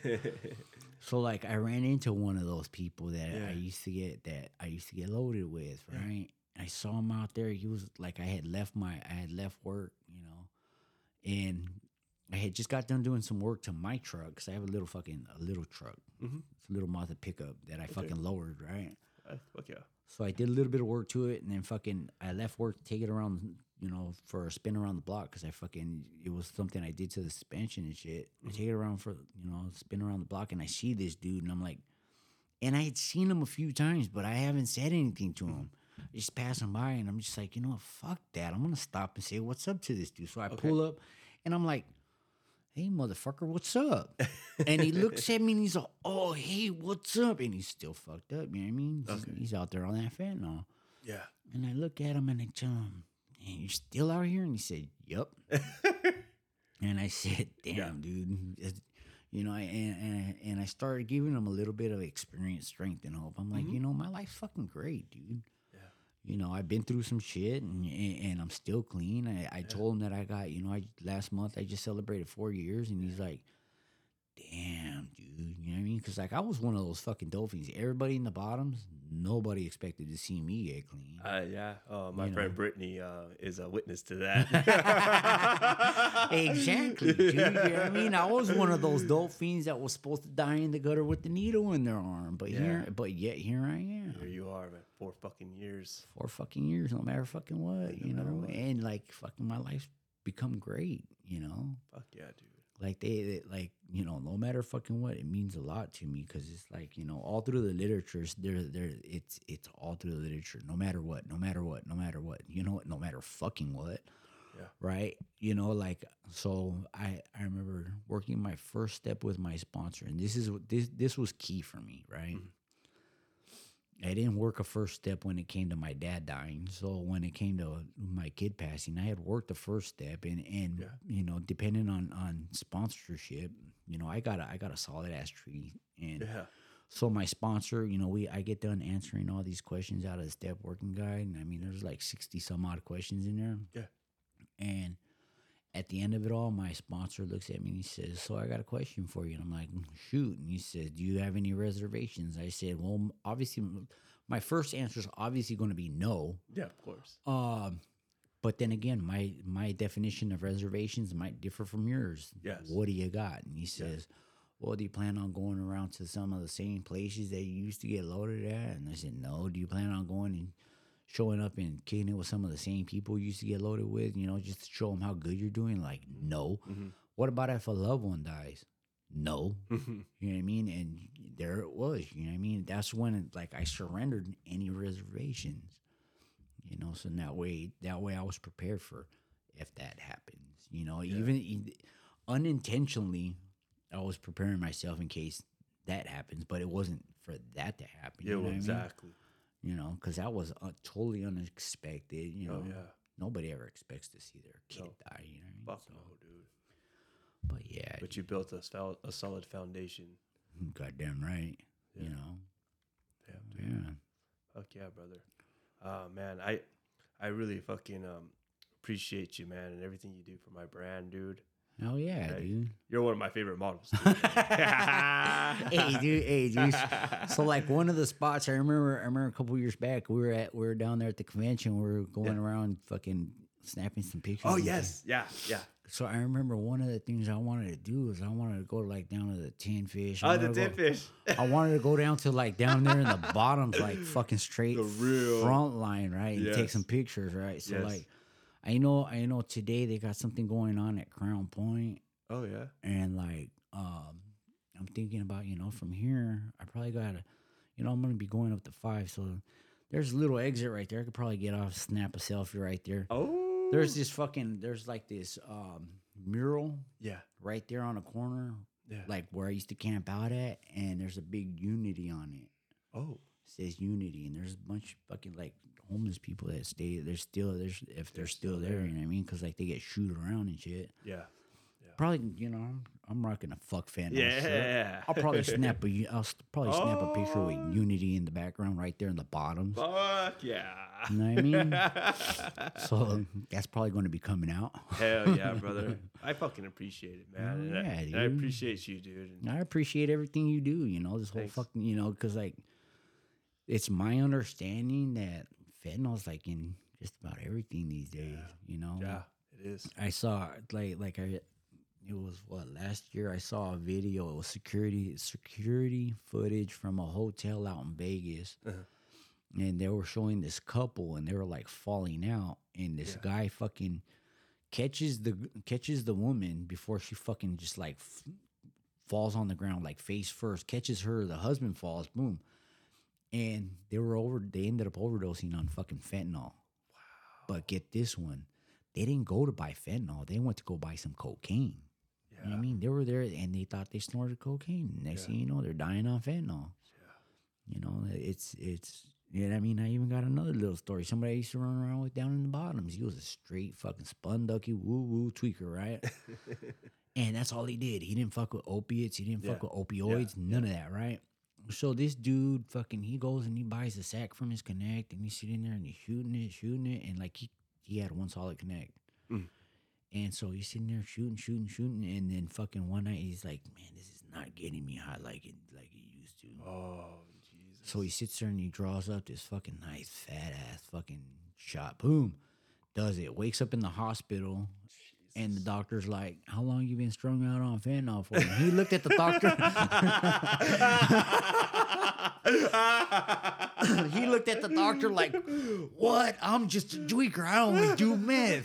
[SPEAKER 4] so like, I ran into one of those people that
[SPEAKER 1] Yeah.
[SPEAKER 4] I used to get that I used to get loaded with, right? I saw him out there. He was like, I had left my, I had left work, you know, and I had just got done doing some work to my truck because I have a little fucking a little truck,
[SPEAKER 1] Mhm.
[SPEAKER 4] it's a little Mazda pickup that I fucking lowered, right?
[SPEAKER 1] Uh, fuck yeah.
[SPEAKER 4] So I did a little bit of work to it, and then fucking I left work to take it around, you know, for a spin around the block because I fucking it was something I did to the suspension and shit. I take it around for you know spin around the block, and I see this dude, and I'm like, and I had seen him a few times, but I haven't said anything to him. Just passing by, and I'm just like, you know what, fuck that. I'm gonna stop and say what's up to this dude. So I pull up, and I'm like, hey, motherfucker, what's up? And he looks at me and he's like, oh, hey, what's up? And he's still fucked up, you know what I mean? He's,
[SPEAKER 1] Okay.
[SPEAKER 4] he's out there on that fentanyl.
[SPEAKER 1] Yeah.
[SPEAKER 4] And I look at him and I tell him, man, you're still out here? And he said, yup. And I said, damn,
[SPEAKER 1] Yeah.
[SPEAKER 4] dude. It's- You know, I, and, and, and I started giving him a little bit of experience, strength, and hope. I'm like,
[SPEAKER 1] Mhm.
[SPEAKER 4] you know, my life's fucking great, dude.
[SPEAKER 1] Yeah.
[SPEAKER 4] You know, I've been through some shit, and and, and I'm still clean. I, I told him that I got, you know, I last month I just celebrated four years, and he's like, damn, dude. You know what I mean? Because like I was one of those fucking dolphins. Everybody in the bottoms, nobody expected to see me get clean.
[SPEAKER 1] Uh, yeah. Uh, my
[SPEAKER 4] You
[SPEAKER 1] friend
[SPEAKER 4] know.
[SPEAKER 1] Brittany uh, is a witness to that.
[SPEAKER 4] Exactly, dude. You know what I mean? I was one of those dolphins that was supposed to die in the gutter with the needle in their arm, but here,
[SPEAKER 1] Yeah.
[SPEAKER 4] but yet here I am.
[SPEAKER 1] Here you are, man. Four fucking years.
[SPEAKER 4] Four fucking years, no matter fucking what, you
[SPEAKER 1] matter
[SPEAKER 4] know,
[SPEAKER 1] what.
[SPEAKER 4] and like fucking my life's become great, you know.
[SPEAKER 1] Fuck yeah, dude.
[SPEAKER 4] Like they, they like you know, no matter fucking what, it means a lot to me because it's like you know, all through the literature, there, there, it's it's all through the literature. No matter what, no matter what, no matter what, you know what, no matter fucking what.
[SPEAKER 1] Yeah.
[SPEAKER 4] Right. You know, like so. I I remember working my first step with my sponsor, and this is what this this was key for me. Right.
[SPEAKER 1] Mhm.
[SPEAKER 4] I didn't work a first step when it came to my dad dying. So when it came to my kid passing, I had worked the first step, and and
[SPEAKER 1] Yeah.
[SPEAKER 4] you know, depending on on sponsorship, you know, I got a I got a solid ass tree, and
[SPEAKER 1] Yeah.
[SPEAKER 4] so my sponsor, you know, we I get done answering all these questions out of the step working guide, and I mean, there's like sixty some odd questions in there,
[SPEAKER 1] Yeah.
[SPEAKER 4] and at the end of it all, my sponsor looks at me and he says, so I got a question for you. And I'm like, shoot. And he says, do you have any reservations? I said, well, m- obviously, m- my first answer is obviously going to be no.
[SPEAKER 1] Yeah, of course.
[SPEAKER 4] Um, but then again, my my definition of reservations might differ from yours.
[SPEAKER 1] Yes.
[SPEAKER 4] What do you got? And he says, well, do you plan on going around to some of the same places that you used to get loaded at? And I said, no. Do you plan on going and showing up and kicking it with some of the same people you used to get loaded with, you know, just to show them how good you're doing? Like, no.
[SPEAKER 1] Mhm.
[SPEAKER 4] What about if a loved one dies? No.
[SPEAKER 1] Mhm.
[SPEAKER 4] You know what I mean? And there it was, you know what I mean? That's when, it, like, I surrendered any reservations, you know, so that way, that way I was prepared for if that happens, you know,
[SPEAKER 1] Yeah.
[SPEAKER 4] even e- unintentionally, I was preparing myself in case that happens, but it wasn't for that to happen.
[SPEAKER 1] Yeah,
[SPEAKER 4] you know
[SPEAKER 1] well,
[SPEAKER 4] what I mean?
[SPEAKER 1] exactly.
[SPEAKER 4] You know, because that was uh, totally unexpected. You know,
[SPEAKER 1] Oh, yeah.
[SPEAKER 4] nobody ever expects to see their kid
[SPEAKER 1] No.
[SPEAKER 4] die. You know what I mean?
[SPEAKER 1] Fuck
[SPEAKER 4] So,
[SPEAKER 1] no, dude.
[SPEAKER 4] but yeah,
[SPEAKER 1] But you built a, fel- a solid foundation.
[SPEAKER 4] goddamn right.
[SPEAKER 1] Yeah.
[SPEAKER 4] You know,
[SPEAKER 1] Yeah, dude.
[SPEAKER 4] yeah.
[SPEAKER 1] Fuck yeah, brother. Uh, man, I I really fucking um appreciate you, man, and everything you do for my brand, dude.
[SPEAKER 4] Hell yeah,
[SPEAKER 1] Hey.
[SPEAKER 4] dude.
[SPEAKER 1] You're one of my favorite models. Dude.
[SPEAKER 4] Hey, dude. Hey, dude. So, like, one of the spots I remember, I remember a couple years back, we were at, we were down there at the convention. We were going
[SPEAKER 1] Yeah.
[SPEAKER 4] around, fucking snapping some pictures.
[SPEAKER 1] Oh
[SPEAKER 4] and
[SPEAKER 1] yes, yeah, yeah.
[SPEAKER 4] So I remember one of the things I wanted to do is I wanted to go like down to the tin fish. I
[SPEAKER 1] Oh, the
[SPEAKER 4] wanted to
[SPEAKER 1] tin
[SPEAKER 4] go-
[SPEAKER 1] fish.
[SPEAKER 4] I wanted to go down to like down there in the bottoms, like fucking straight
[SPEAKER 1] The real-
[SPEAKER 4] front line, right? And take
[SPEAKER 1] Yes.
[SPEAKER 4] some pictures, right? So
[SPEAKER 1] Yes.
[SPEAKER 4] like, I know, I know today they got something going on at Crown Point,
[SPEAKER 1] Oh yeah.
[SPEAKER 4] and like, um, I'm thinking about, you know, from here, I probably gotta, you know, I'm gonna be going up to five, so there's a little exit right there. I could probably get off, snap a selfie right there.
[SPEAKER 1] Oh.
[SPEAKER 4] There's this fucking, there's like this um, mural
[SPEAKER 1] Yeah.
[SPEAKER 4] right there on the corner,
[SPEAKER 1] Yeah.
[SPEAKER 4] like where I used to camp out at, and there's a big Unity on it.
[SPEAKER 1] Oh.
[SPEAKER 4] It says Unity, and there's a bunch of fucking like homeless people that stay. They're still there's if they're,
[SPEAKER 1] They're
[SPEAKER 4] still,
[SPEAKER 1] still
[SPEAKER 4] there,
[SPEAKER 1] there.
[SPEAKER 4] you know what I mean? Because like they get shoot around and shit.
[SPEAKER 1] Yeah.
[SPEAKER 4] Probably, you know, I'm rocking a fuck fan. shirt.
[SPEAKER 1] Yeah.
[SPEAKER 4] I'll probably snap a. I'll s- probably snap a picture with
[SPEAKER 1] Oh.
[SPEAKER 4] Unity in the background, right there in the bottoms.
[SPEAKER 1] Fuck yeah.
[SPEAKER 4] You know what I mean? So that's probably going to be coming out.
[SPEAKER 1] Hell yeah, brother. I fucking appreciate it, man. And I,
[SPEAKER 4] Yeah,
[SPEAKER 1] and I
[SPEAKER 4] dude.
[SPEAKER 1] appreciate you, dude. And
[SPEAKER 4] I appreciate everything you do. You know, this whole
[SPEAKER 1] Thanks.
[SPEAKER 4] fucking, you know, because like, it's my understanding that fentanyl's like in just about everything these days. You know,
[SPEAKER 1] yeah, it is.
[SPEAKER 4] I saw like like I, it was what last year I saw a video. It was security security footage from a hotel out in Vegas,
[SPEAKER 1] Uh-huh.
[SPEAKER 4] and they were showing this couple, and they were like falling out, and this
[SPEAKER 1] Yeah.
[SPEAKER 4] guy fucking catches the catches the woman before she fucking just like f- falls on the ground like face first. Catches her, the husband falls, boom, and they were over. They ended up overdosing on fucking fentanyl. But get this one, they didn't go to buy fentanyl. They went to go buy some cocaine. You know what I mean? They were there and they thought they snorted cocaine. Next
[SPEAKER 1] Yeah.
[SPEAKER 4] thing you know, they're dying on fentanyl. You know, it's, it's, you know what I mean? I even got another little story. Somebody I used to run around with down in the bottoms. He was a straight fucking spun ducky, woo woo tweaker, right? And that's all he did. He didn't fuck with opiates. He didn't fuck
[SPEAKER 1] Yeah.
[SPEAKER 4] with opioids. None of that, right? So this dude fucking, he goes and he buys a sack from his Connect and he's sitting there and he's shooting it, shooting it. And like he, he had one solid Connect.
[SPEAKER 1] Mm.
[SPEAKER 4] And so he's sitting there shooting, shooting, shooting. And then fucking one night he's like, man, this is not getting me high like it, like it used to.
[SPEAKER 1] Oh, Jesus.
[SPEAKER 4] So he sits there and he draws up this fucking nice fat ass fucking shot. Boom. Does it. Wakes up in the hospital. And the doctor's like, how long you been strung out on fentanyl for? And he looked at the doctor. He looked at the doctor like, what? I'm just a tweaker. I only do meth.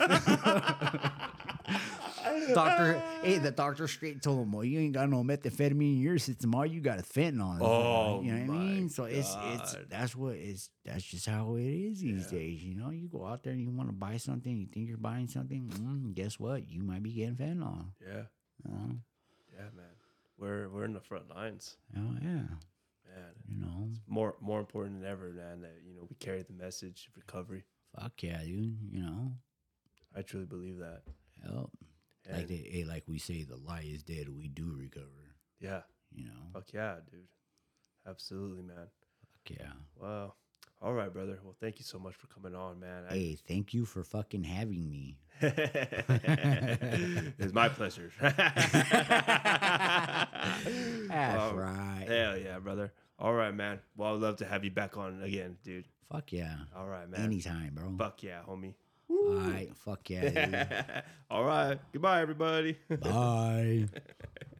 [SPEAKER 4] Doctor, hey, the doctor straight told him, well, you ain't got no methamphetamine in your system. All you got is fentanyl.
[SPEAKER 1] Oh,
[SPEAKER 4] you know what I
[SPEAKER 1] my
[SPEAKER 4] mean? So it's it's
[SPEAKER 1] God.
[SPEAKER 4] that's what it's that's just how it is these days. You know, you go out there and you want to buy something, you think you're buying something. Mm, guess what? You might be getting fentanyl.
[SPEAKER 1] Yeah.
[SPEAKER 4] You know?
[SPEAKER 1] Yeah, man. We're we're in the front lines,
[SPEAKER 4] Oh yeah,
[SPEAKER 1] man.
[SPEAKER 4] you know.
[SPEAKER 1] More more important than ever, man. That you know we carry the message of recovery.
[SPEAKER 4] Fuck yeah, dude. You know.
[SPEAKER 1] I truly believe that.
[SPEAKER 4] Help. Like
[SPEAKER 1] And-
[SPEAKER 4] they, hey, like we say, the lie is dead. We do recover.
[SPEAKER 1] Yeah.
[SPEAKER 4] You know.
[SPEAKER 1] Fuck yeah, dude. Absolutely, man.
[SPEAKER 4] Fuck yeah.
[SPEAKER 1] Wow. All right, brother. Well, thank you so much for coming on, man. I-
[SPEAKER 4] Hey, thank you for fucking having me.
[SPEAKER 1] It's my pleasure.
[SPEAKER 4] That's
[SPEAKER 1] Wow.
[SPEAKER 4] right.
[SPEAKER 1] Hell yeah, brother. All right, man. Well, I'd love to have you back on again, dude.
[SPEAKER 4] Fuck yeah.
[SPEAKER 1] All right, man.
[SPEAKER 4] Anytime, bro.
[SPEAKER 1] Fuck yeah, homie.
[SPEAKER 4] All right. Fuck yeah.
[SPEAKER 1] All right. Goodbye, everybody.
[SPEAKER 4] Dude. Bye.